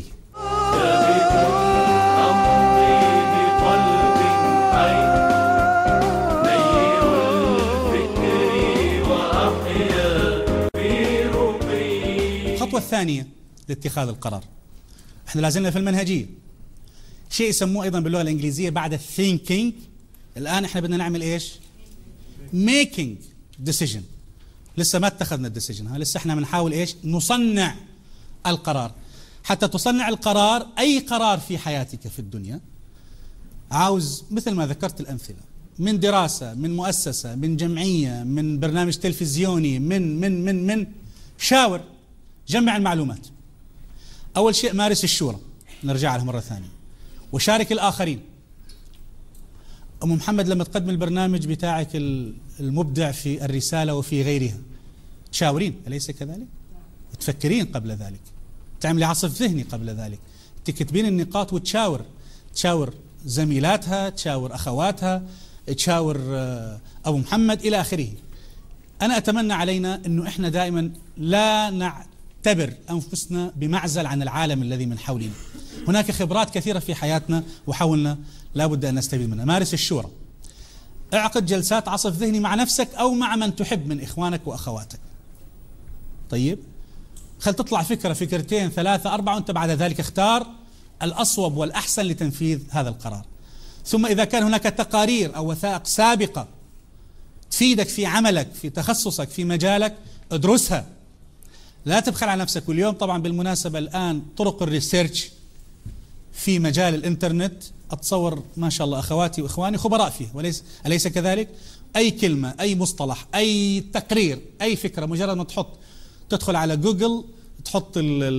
الخطوة الثانية لاتخاذ القرار، احنا لازلنا في المنهجية، شيء يسموه أيضا باللغة الإنجليزية بعد thinking. الآن احنا بدنا نعمل إيش؟ making decision. لسه ما اتخذنا الديسيجن، لسه احنا بنحاول إيش؟ نصنع القرار. حتى تصنع القرار، أي قرار في حياتك في الدنيا عاوز مثل ما ذكرت الأمثلة، من دراسة، من مؤسسة، من جمعية، من برنامج تلفزيوني، من شاور، جمع المعلومات. أول شيء مارس الشورى، نرجع لها مرة ثانية، وشارك الآخرين. أم محمد لما تقدم البرنامج بتاعك المبدع في الرسالة وفي غيرها، تشاورين أليس كذلك؟ تفكرين قبل ذلك، تعملي عصف ذهني قبل ذلك، تكتبين النقاط تشاور زميلاتها، تشاور أخواتها، تشاور أبو محمد إلى آخره. أنا أتمنى علينا أنه إحنا دائما لا نعتبر أنفسنا بمعزل عن العالم الذي من حولنا. هناك خبرات كثيرة في حياتنا وحاولنا لابد أن نستفيد منها. مارس الشورى، اعقد جلسات عصف ذهني مع نفسك أو مع من تحب من إخوانك وأخواتك. طيب، خل تطلع فكرة، فكرتين، 3، 4، وأنت بعد ذلك اختار الأصوب والأحسن لتنفيذ هذا القرار. ثم إذا كان هناك تقارير أو وثائق سابقة تفيدك في عملك، في تخصصك، في مجالك، ادرسها، لا تبخل على نفسك. واليوم طبعا بالمناسبة الآن طرق الريسيرش في مجال الإنترنت أتصور ما شاء الله أخواتي وإخواني خبراء فيه، أليس كذلك؟ أي كلمة، أي مصطلح، أي تقرير، أي فكرة، مجرد ما تدخل على جوجل تحط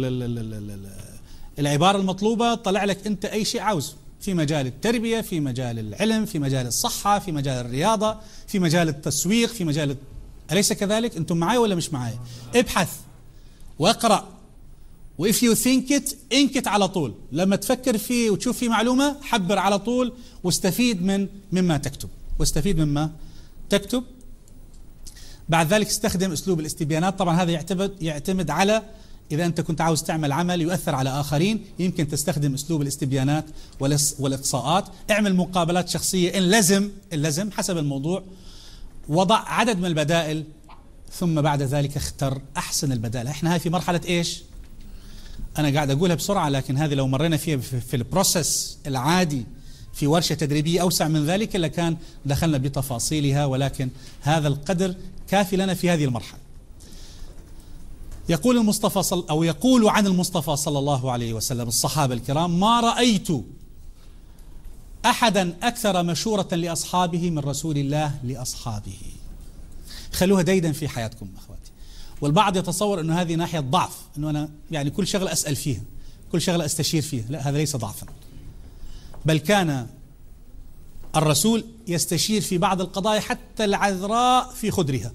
العبارة المطلوبة، طلع لك أنت أي شيء عاوزه في مجال التربية، في مجال العلم، في مجال الصحة، في مجال الرياضة، في مجال التسويق، في مجال أليس كذلك؟ أنتم معي ولا مش معي؟ ابحث واقرأ، وإف يو ثينك إت انكت على طول، لما تفكر فيه وتشوف فيه معلومة حبر على طول واستفيد مما تكتب. بعد ذلك استخدم أسلوب الاستبيانات. طبعا هذا يعتمد على إذا أنت كنت عاوز تعمل عمل يؤثر على آخرين، يمكن تستخدم أسلوب الاستبيانات والإقصاءات. اعمل مقابلات شخصية إن لزم حسب الموضوع. وضع عدد من البدائل، ثم بعد ذلك اختر أحسن البدائل. احنا هاي في مرحلة إيش؟ أنا قاعد أقولها بسرعة، لكن هذه لو مرينا فيها في البروسيس العادي في ورشة تدريبية أوسع من ذلك لكان دخلنا بتفاصيلها، ولكن هذا القدر كافي لنا في هذه المرحلة. يقول عن المصطفى صلى الله عليه وسلم الصحابة الكرام: ما رأيت أحدا أكثر مشورة لأصحابه من رسول الله لأصحابه. خلوها ديدا في حياتكم أخواتي. والبعض يتصور أنه هذه ناحية ضعف، أنه أنا يعني كل شغلة أسأل فيها، كل شغلة أستشير فيها. لا، هذا ليس ضعفا، بل كان الرسول يستشير في بعض القضايا حتى العذراء في خدرها،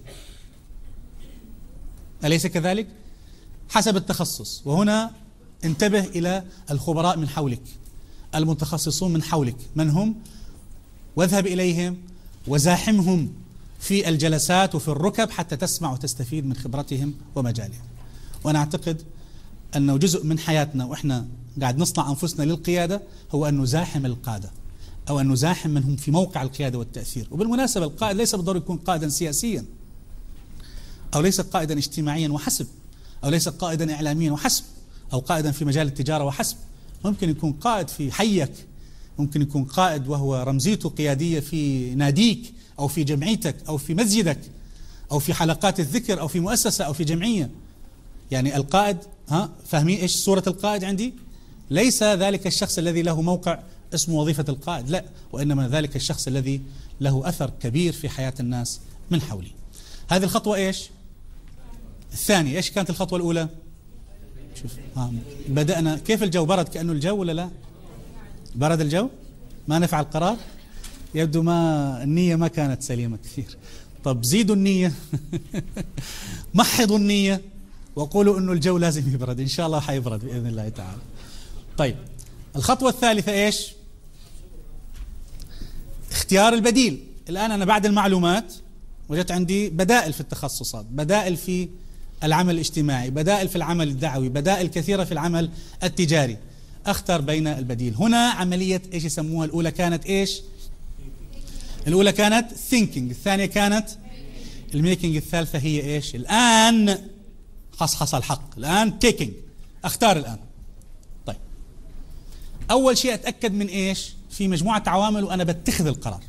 أليس كذلك؟ حسب التخصص. وهنا انتبه إلى الخبراء من حولك، المتخصصون من حولك، من هم؟ واذهب إليهم وزاحمهم في الجلسات وفي الركب حتى تسمع وتستفيد من خبرتهم ومجالهم. وأنا أعتقد أنه جزء من حياتنا وإحنا قاعد نصنع أنفسنا للقيادة هو أن نزاحم القادة، أو أن نزاحم من هم في موقع القيادة والتأثير. وبالمناسبة القائد ليس بالضرورة يكون قائدا سياسيا، أو ليس قائدا اجتماعيا وحسب، أو ليس قائدا إعلاميا وحسب، أو قائدا في مجال التجارة وحسب. ممكن يكون قائد في حيك، ممكن يكون قائد وهو رمزيته قيادية في ناديك أو في جمعيتك أو في مسجدك أو في حلقات الذكر أو في مؤسسة أو في جمعية. يعني القائد، فاهمين إيش صورة القائد عندي؟ ليس ذلك الشخص الذي له موقع اسمه وظيفة القائد، لا، وإنما ذلك الشخص الذي له أثر كبير في حياة الناس من حولي. هذه الخطوة إيش؟ الثانية. إيش كانت الخطوة الأولى؟ شوف بدأنا. كيف الجو برد؟ كأنه الجو ولا لا؟ برد الجو؟ ما نفع القرار؟ يبدو النية ما كانت سليمة كثير. طب زيدوا النية محضوا النية وقولوا أنه الجو لازم يبرد. إن شاء الله حيبرد بإذن الله تعالى. طيب، الخطوة الثالثة إيش؟ اختيار البديل. الآن أنا بعد المعلومات وجدت عندي بدائل في التخصصات، بدائل في العمل الاجتماعي، بدائل في العمل الدعوي، بدائل كثيرة في العمل التجاري. أختار بين البديل. هنا عملية إيش يسموها؟ الأولى كانت إيش؟ الأولى كانت thinking، الثانية كانت الميكينج، الثالثة هي إيش؟ الآن حصل الحق، الآن taking، أختار الآن. طيب، أول شيء أتأكد من إيش؟ في مجموعة عوامل وأنا بتخذ القرار.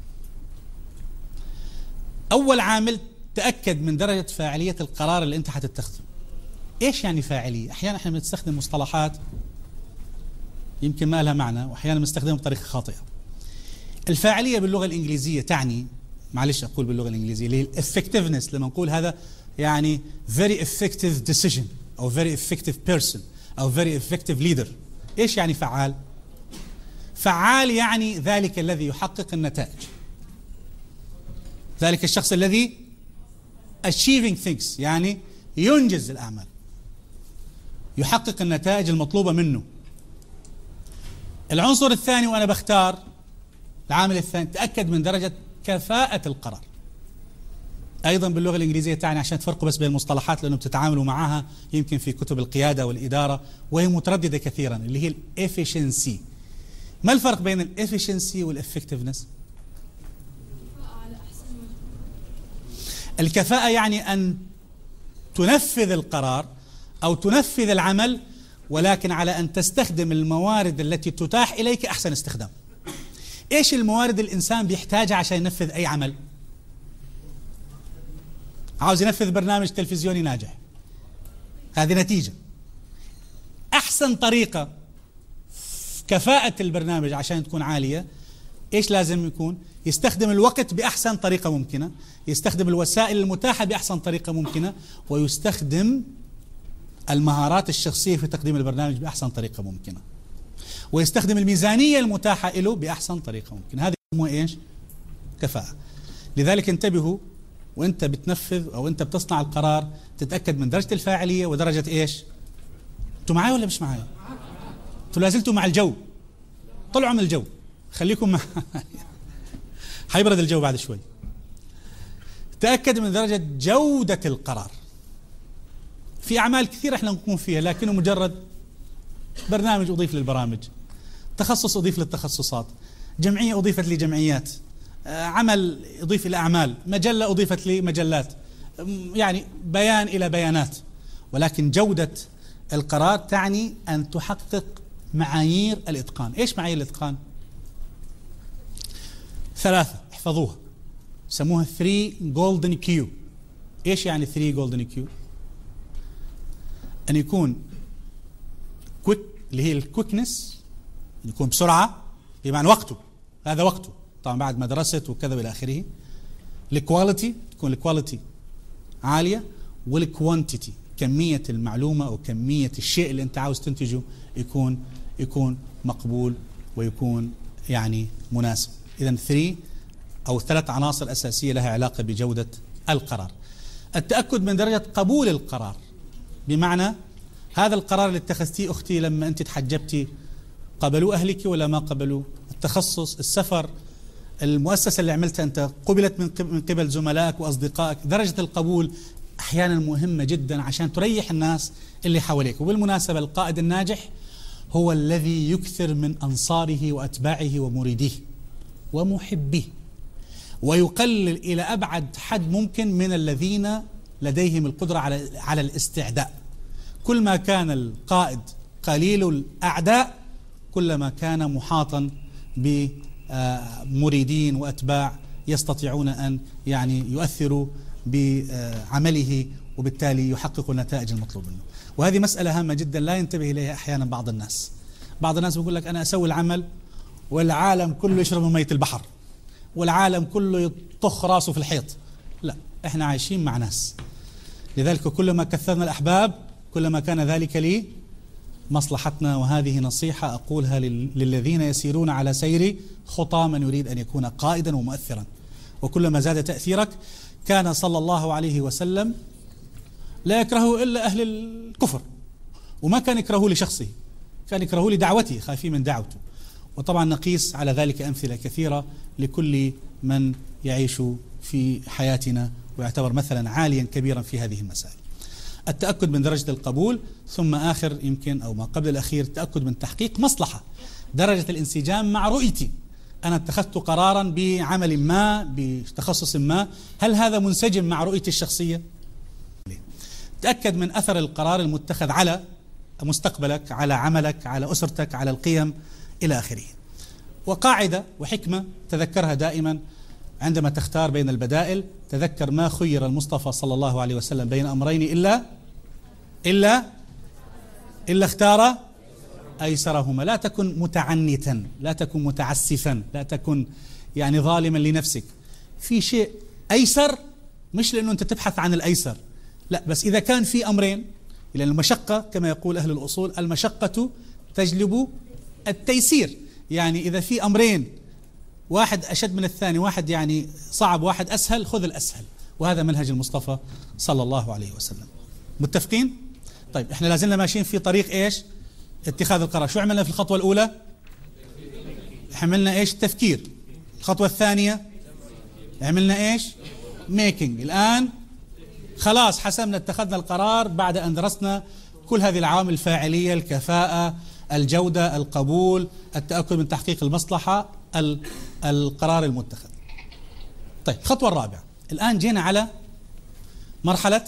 أول عامل، تأكد من درجة فاعلية القرار اللي أنت حتتخذه. إيش يعني فاعلية؟ أحيانا إحنا بنستخدم مصطلحات يمكن ما لها معنى، وأحيانا بنستخدمها بطريقة خاطئة. الفاعلية باللغة الإنجليزية تعني، معلش أقول باللغة الإنجليزية، اللي هي effectiveness. لما نقول هذا يعني very effective decision أو very effective person أو very effective leader. إيش يعني فعال؟ فعال يعني ذلك الذي يحقق النتائج، ذلك الشخص الذي achieving things، يعني ينجز الأعمال، يحقق النتائج المطلوبة منه. العنصر الثاني وأنا بختار العامل الثاني، تأكد من درجة كفاءة القرار. أيضا باللغة الإنجليزية تعني، عشان تفرقوا بس بين المصطلحات لأنه بتتعاملوا معها يمكن في كتب القيادة والإدارة وهي مترددة كثيرا، اللي هي الافيشنسي. ما الفرق بين الافيشنسي والافكتفنس؟ الكفاءة يعني أن تنفذ القرار أو تنفذ العمل، ولكن على أن تستخدم الموارد التي تتاح إليك أحسن استخدام. إيش الموارد الإنسان بيحتاجها عشان ينفذ أي عمل؟ عاوز ينفذ برنامج تلفزيوني ناجح، هذه نتيجة. أحسن طريقة كفاءة البرنامج عشان تكون عالية إيش لازم يكون؟ يستخدم الوقت بأحسن طريقة ممكنة، يستخدم الوسائل المتاحة بأحسن طريقة ممكنة، ويستخدم المهارات الشخصية في تقديم البرنامج بأحسن طريقة ممكنة، ويستخدم الميزانية المتاحة له بأحسن طريقة ممكنة. هذه يسموها إيش؟ كفاءة. لذلك انتبهوا وانت بتنفذ او انت بتصنع القرار تتأكد من درجة الفاعلية ودرجة ايش؟ انتوا معي ولا مش معي؟ انتوا لازلتوا مع الجو، طلعوا من الجو، خليكم مع حيبرد الجو بعد شوي. تأكد من درجة جودة القرار. في أعمال كثيرة احنا نقوم فيها لكنه مجرد برنامج أضيف للبرامج، تخصص أضيف للتخصصات، جمعية أضيفت لجمعيات، عمل أضيف إلى أعمال، مجلة أضيفت لمجلات، يعني بيان إلى بيانات. ولكن جودة القرار تعني أن تحقق معايير الإتقان. إيش معايير الإتقان؟ 3 احفظوها، سموها 3 Golden Q. إيش يعني 3 Golden Q؟ أن يكون كويك اللي هي الكويكنس، يكون بسرعة بمعنى وقته، هذا وقته طبعا بعد ما درست وكذا والى اخره. الكواليتي، تكون الكواليتي عاليه، والكوانتيتي كميه المعلومه او كميه الشيء اللي انت عاوز تنتجه يكون مقبول ويكون يعني مناسب. اذا 3 عناصر اساسيه لها علاقه بجوده القرار. التاكد من درجه قبول القرار، بمعنى هذا القرار اللي اتخذتيه اختي لما انت تحجبتي قبلوا اهلك ولا ما قبلوا؟ التخصص، السفر، المؤسسة اللي عملتها أنت قبلت من قبل زملائك وأصدقائك. درجة القبول أحيانا مهمة جدا عشان تريح الناس اللي حواليك. وبالمناسبة القائد الناجح هو الذي يكثر من أنصاره وأتباعه ومريديه ومحبيه، ويقلل إلى أبعد حد ممكن من الذين لديهم القدرة على الاستعداء. كل ما كان القائد قليل الأعداء كلما كان محاطا بمريدين وأتباع يستطيعون أن يعني يؤثروا بعمله وبالتالي يحققوا النتائج المطلوبة منه. وهذه مسألة هامة جدا لا ينتبه إليها أحيانا بعض الناس. بعض الناس بيقول لك أنا أسوي العمل والعالم كله يشرب من مية البحر والعالم كله يطخ راسه في الحيط. لا، إحنا عايشين مع ناس، لذلك كلما كثرنا الأحباب كلما كان ذلك لي مصلحتنا. وهذه نصيحة أقولها للذين يسيرون على سير خطى من يريد أن يكون قائدا ومؤثرا. وكلما زاد تأثيرك، كان صلى الله عليه وسلم لا يكرهه إلا أهل الكفر، وما كان يكرهه لشخصه، كان يكرهه لدعوته، خايفين من دعوته. وطبعا نقيس على ذلك أمثلة كثيرة لكل من يعيش في حياتنا ويعتبر مثلا عاليا كبيرا في هذه المسائل. التأكد من درجة القبول، ثم آخر يمكن أو ما قبل الأخير التأكد من تحقيق مصلحة، درجة الانسجام مع رؤيتي. أنا اتخذت قرارا بعمل ما بتخصص ما، هل هذا منسجم مع رؤيتي الشخصية؟ تأكد من أثر القرار المتخذ على مستقبلك، على عملك، على أسرتك، على القيم إلى آخره. وقاعدة وحكمة تذكرها دائما عندما تختار بين البدائل، تذكر ما خير المصطفى صلى الله عليه وسلم بين أمرين إلا اختار أيسرهما. لا تكن متعنتا، لا تكن متعسفا، لا تكن يعني ظالما لنفسك. في شيء أيسر، مش لأنه أنت تبحث عن الأيسر، لا، بس إذا كان في أمرين، لأن المشقة كما يقول أهل الأصول المشقة تجلب التيسير. يعني إذا في أمرين واحد أشد من الثاني، واحد يعني صعب واحد أسهل، خذ الأسهل. وهذا منهج المصطفى صلى الله عليه وسلم. متفقين؟ طيب احنا لازلنا ماشيين في طريق ايش؟ اتخاذ القرار. شو عملنا في الخطوة الأولى؟ عملنا ايش؟ تفكير. الخطوة الثانية عملنا ايش؟ ميكينج. الآن خلاص حسمنا، اتخذنا القرار بعد أن درسنا كل هذه العوامل الفاعلية، الكفاءة، الجودة، القبول، التأكد من تحقيق المصلحة، القرار المتخذ. طيب الخطوة الرابعة، الآن جينا على مرحلة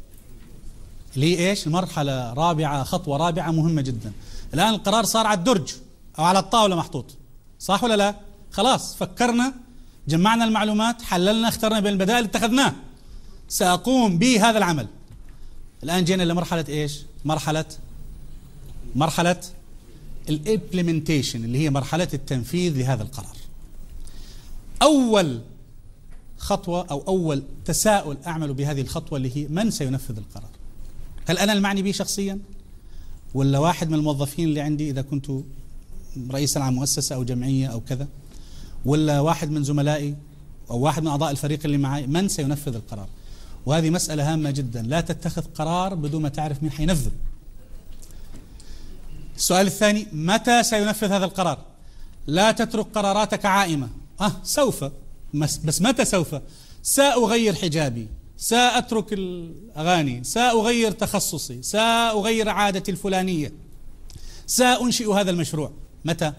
اللي هي ايش؟ المرحلة رابعة، خطوة رابعة مهمة جدا. الآن القرار صار على الدرج أو على الطاولة محطوط، صح ولا لا؟ خلاص فكرنا، جمعنا المعلومات، حللنا، اخترنا بين البدائل، اتخذناه، سأقوم بهذا العمل. الآن جينا لمرحلة ايش؟ مرحلة الامبلمنتيشن اللي هي مرحلة التنفيذ لهذا القرار. أول خطوة أو أول تساؤل أعمل بهذه الخطوة اللي هي من سينفذ القرار؟ هل أنا المعني به شخصيا؟ ولا واحد من الموظفين اللي عندي إذا كنت رئيسا عن مؤسسة أو جمعية أو كذا؟ ولا واحد من زملائي أو واحد من أعضاء الفريق اللي معي؟ من سينفذ القرار؟ وهذه مسألة هامة جدا، لا تتخذ قرار بدون ما تعرف مين حينفذه. السؤال الثاني، متى سينفذ هذا القرار؟ لا تترك قراراتك عائمة. سوف، بس متى سوف؟ سأغير حجابي، سأترك الأغاني، سأغير تخصصي، سأغير عادتي الفلانية، سأنشئ هذا المشروع. متى؟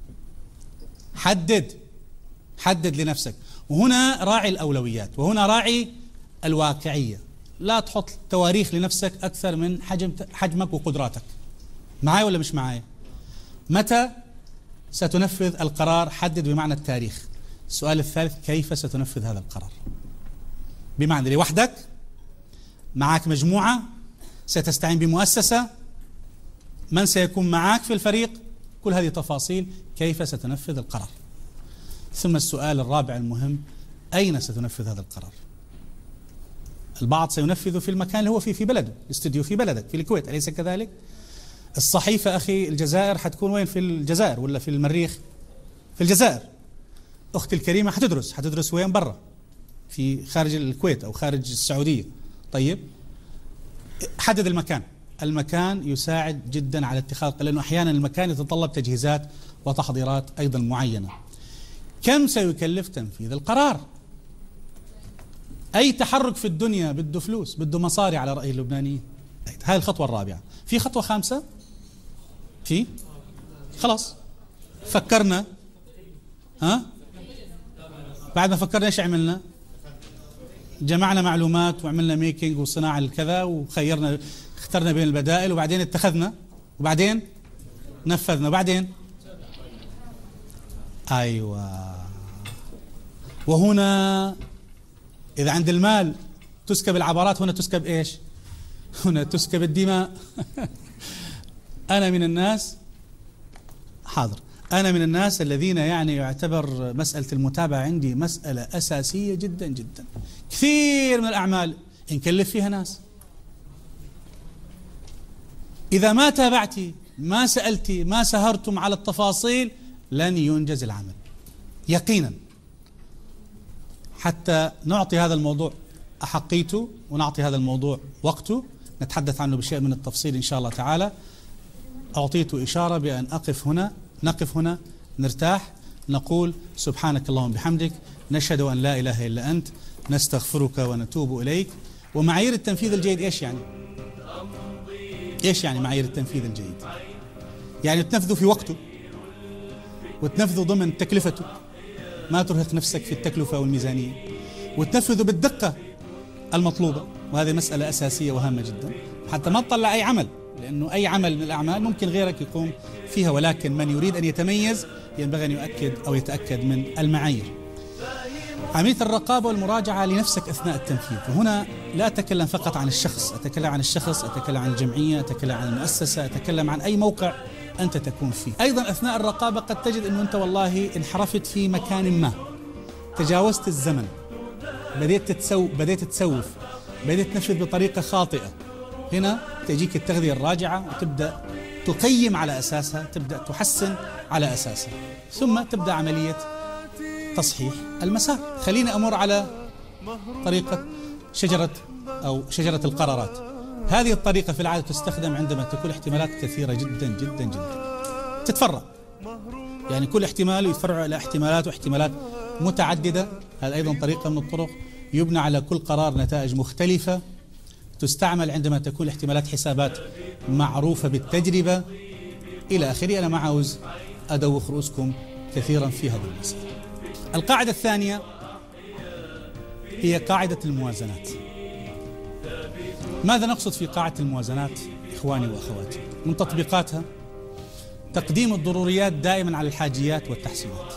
حدد لنفسك. وهنا راعي الأولويات، وهنا راعي الواقعية. لا تحط تواريخ لنفسك أكثر من حجمك وقدراتك. معاي ولا مش معاي؟ متى ستنفذ القرار؟ حدد بمعنى التاريخ. السؤال الثالث، كيف ستنفذ هذا القرار؟ بمعنى لوحدك؟ معك مجموعة؟ ستستعين بمؤسسة؟ من سيكون معك في الفريق؟ كل هذه تفاصيل كيف ستنفذ القرار. ثم السؤال الرابع المهم، أين ستنفذ هذا القرار؟ البعض سينفذ في المكان اللي هو في بلده، الاستوديو في بلدك في الكويت، أليس كذلك؟ الصحيفة أخي الجزائر حتكون وين؟ في الجزائر ولا في المريخ؟ في الجزائر. أختي الكريمة حتدرس وين؟ برا، في خارج الكويت أو خارج السعودية. طيب، حدد المكان يساعد جدا على اتخاذ، لأنه أحيانا المكان يتطلب تجهيزات وتحضيرات أيضا معينة. كم سيكلف تنفيذ القرار؟ أي تحرك في الدنيا بده فلوس، بده مصاري على رأي اللبنانيين. هذه الخطوة الرابعة. في خطوة خامسة؟ خلاص فكرنا. بعد ما فكرنا ايش عملنا؟ جمعنا معلومات وعملنا ميكينج وصناعة الكذا اخترنا بين البدائل، وبعدين اتخذنا، وبعدين نفذنا، وبعدين أيوة. وهنا إذا عند المال تسكب العبارات، هنا تسكب إيش؟ هنا تسكب الدماء. أنا من الناس الذين يعني يعتبر مسألة المتابعة عندي مسألة أساسية جدا جدا. كثير من الأعمال نكلف فيها ناس، إذا ما تابعتي، ما سألتي، ما سهرتم على التفاصيل، لن ينجز العمل يقينا. حتى نعطي هذا الموضوع أحقيته ونعطي هذا الموضوع وقته، نتحدث عنه بشيء من التفصيل إن شاء الله تعالى. أعطيت إشارة بأن نقف هنا نرتاح، نقول سبحانك اللهم بحمدك، نشهد أن لا إله إلا أنت، نستغفرك ونتوب إليك. ومعايير التنفيذ الجيد إيش يعني؟ إيش يعني معايير التنفيذ الجيد؟ يعني تنفذه في وقته، وتنفذه ضمن تكلفته، ما ترهق نفسك في التكلفة والميزانية، وتنفذه بالدقة المطلوبة. وهذه مسألة أساسية وهامة جدا، حتى ما تطلع أي عمل، لأنه أي عمل من الأعمال ممكن غيرك يقوم فيها، ولكن من يريد أن يتميز ينبغي أن يتأكد من المعايير. عملية الرقابة والمراجعة لنفسك أثناء التنفيذ. وهنا لا أتكلم فقط عن الشخص، أتكلم عن الجمعية، أتكلم عن المؤسسة، أتكلم عن أي موقع أنت تكون فيه. أيضا أثناء الرقابة قد تجد أنه أنت والله انحرفت في مكان ما، تجاوزت الزمن، بديت تسوف، بديت تنفذ بطريقة خاطئة. هنا تجيك التغذية الراجعة وتبدأ تقيم على أساسها، تبدأ تحسن على أساسها، ثم تبدأ عملية تصحيح المسار. خليني أمر على طريقة شجرة القرارات. هذه الطريقة في العادة تستخدم عندما تكون احتمالات كثيرة جدا جدا جدا، تتفرع، يعني كل احتمال يتفرع إلى احتمالات متعددة. هذا أيضا طريقة من الطرق. يبنى على كل قرار نتائج مختلفة، تستعمل عندما تكون احتمالات حسابات معروفة بالتجربة إلى آخره. أنا ما عاوز أدوخ رؤوسكم كثيرا في هذه المسألة. القاعدة الثانية هي قاعدة الموازنات. ماذا نقصد في قاعدة الموازنات إخواني وأخواتي؟ من تطبيقاتها تقديم الضروريات دائما على الحاجيات والتحسينات.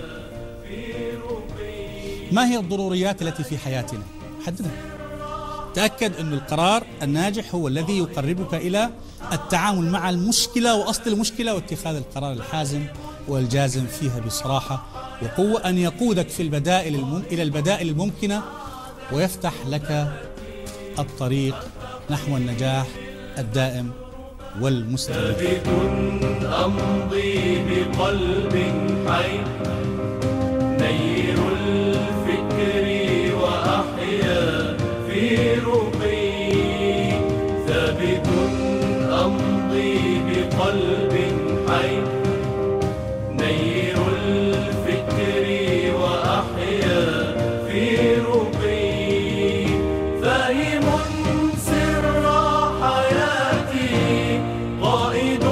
ما هي الضروريات التي في حياتنا؟ حددها. تأكد أن القرار الناجح هو الذي يقربك إلى التعامل مع المشكلة وأصل المشكلة واتخاذ القرار الحازم والجازم فيها بصراحة وقوة، أن يقودك في إلى البدائل الممكنة ويفتح لك الطريق نحو النجاح الدائم والمستمر. ثابت أمضي بقلب حي، نير الفكر وأحيا في رقي. ثابت أمضي بقلب حي، نير الفكر وأحيا في رقي. فاهم سر حياتي، قائد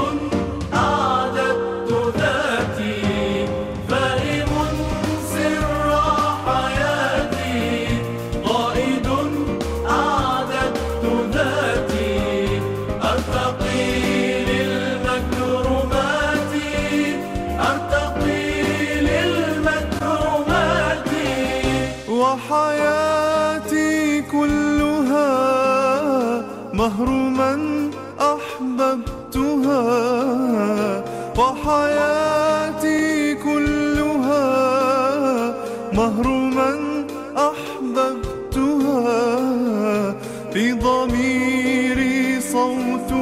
أعددت ذاتي. فاهم سر حياتي، قائد أعددت ذاتي. أرتقي للمكرمات، أرتقي للمكرمات. وحياتي كلها مهر من أحببتها، وحياتي كلها مهر من أحببتها. في ضميري صوت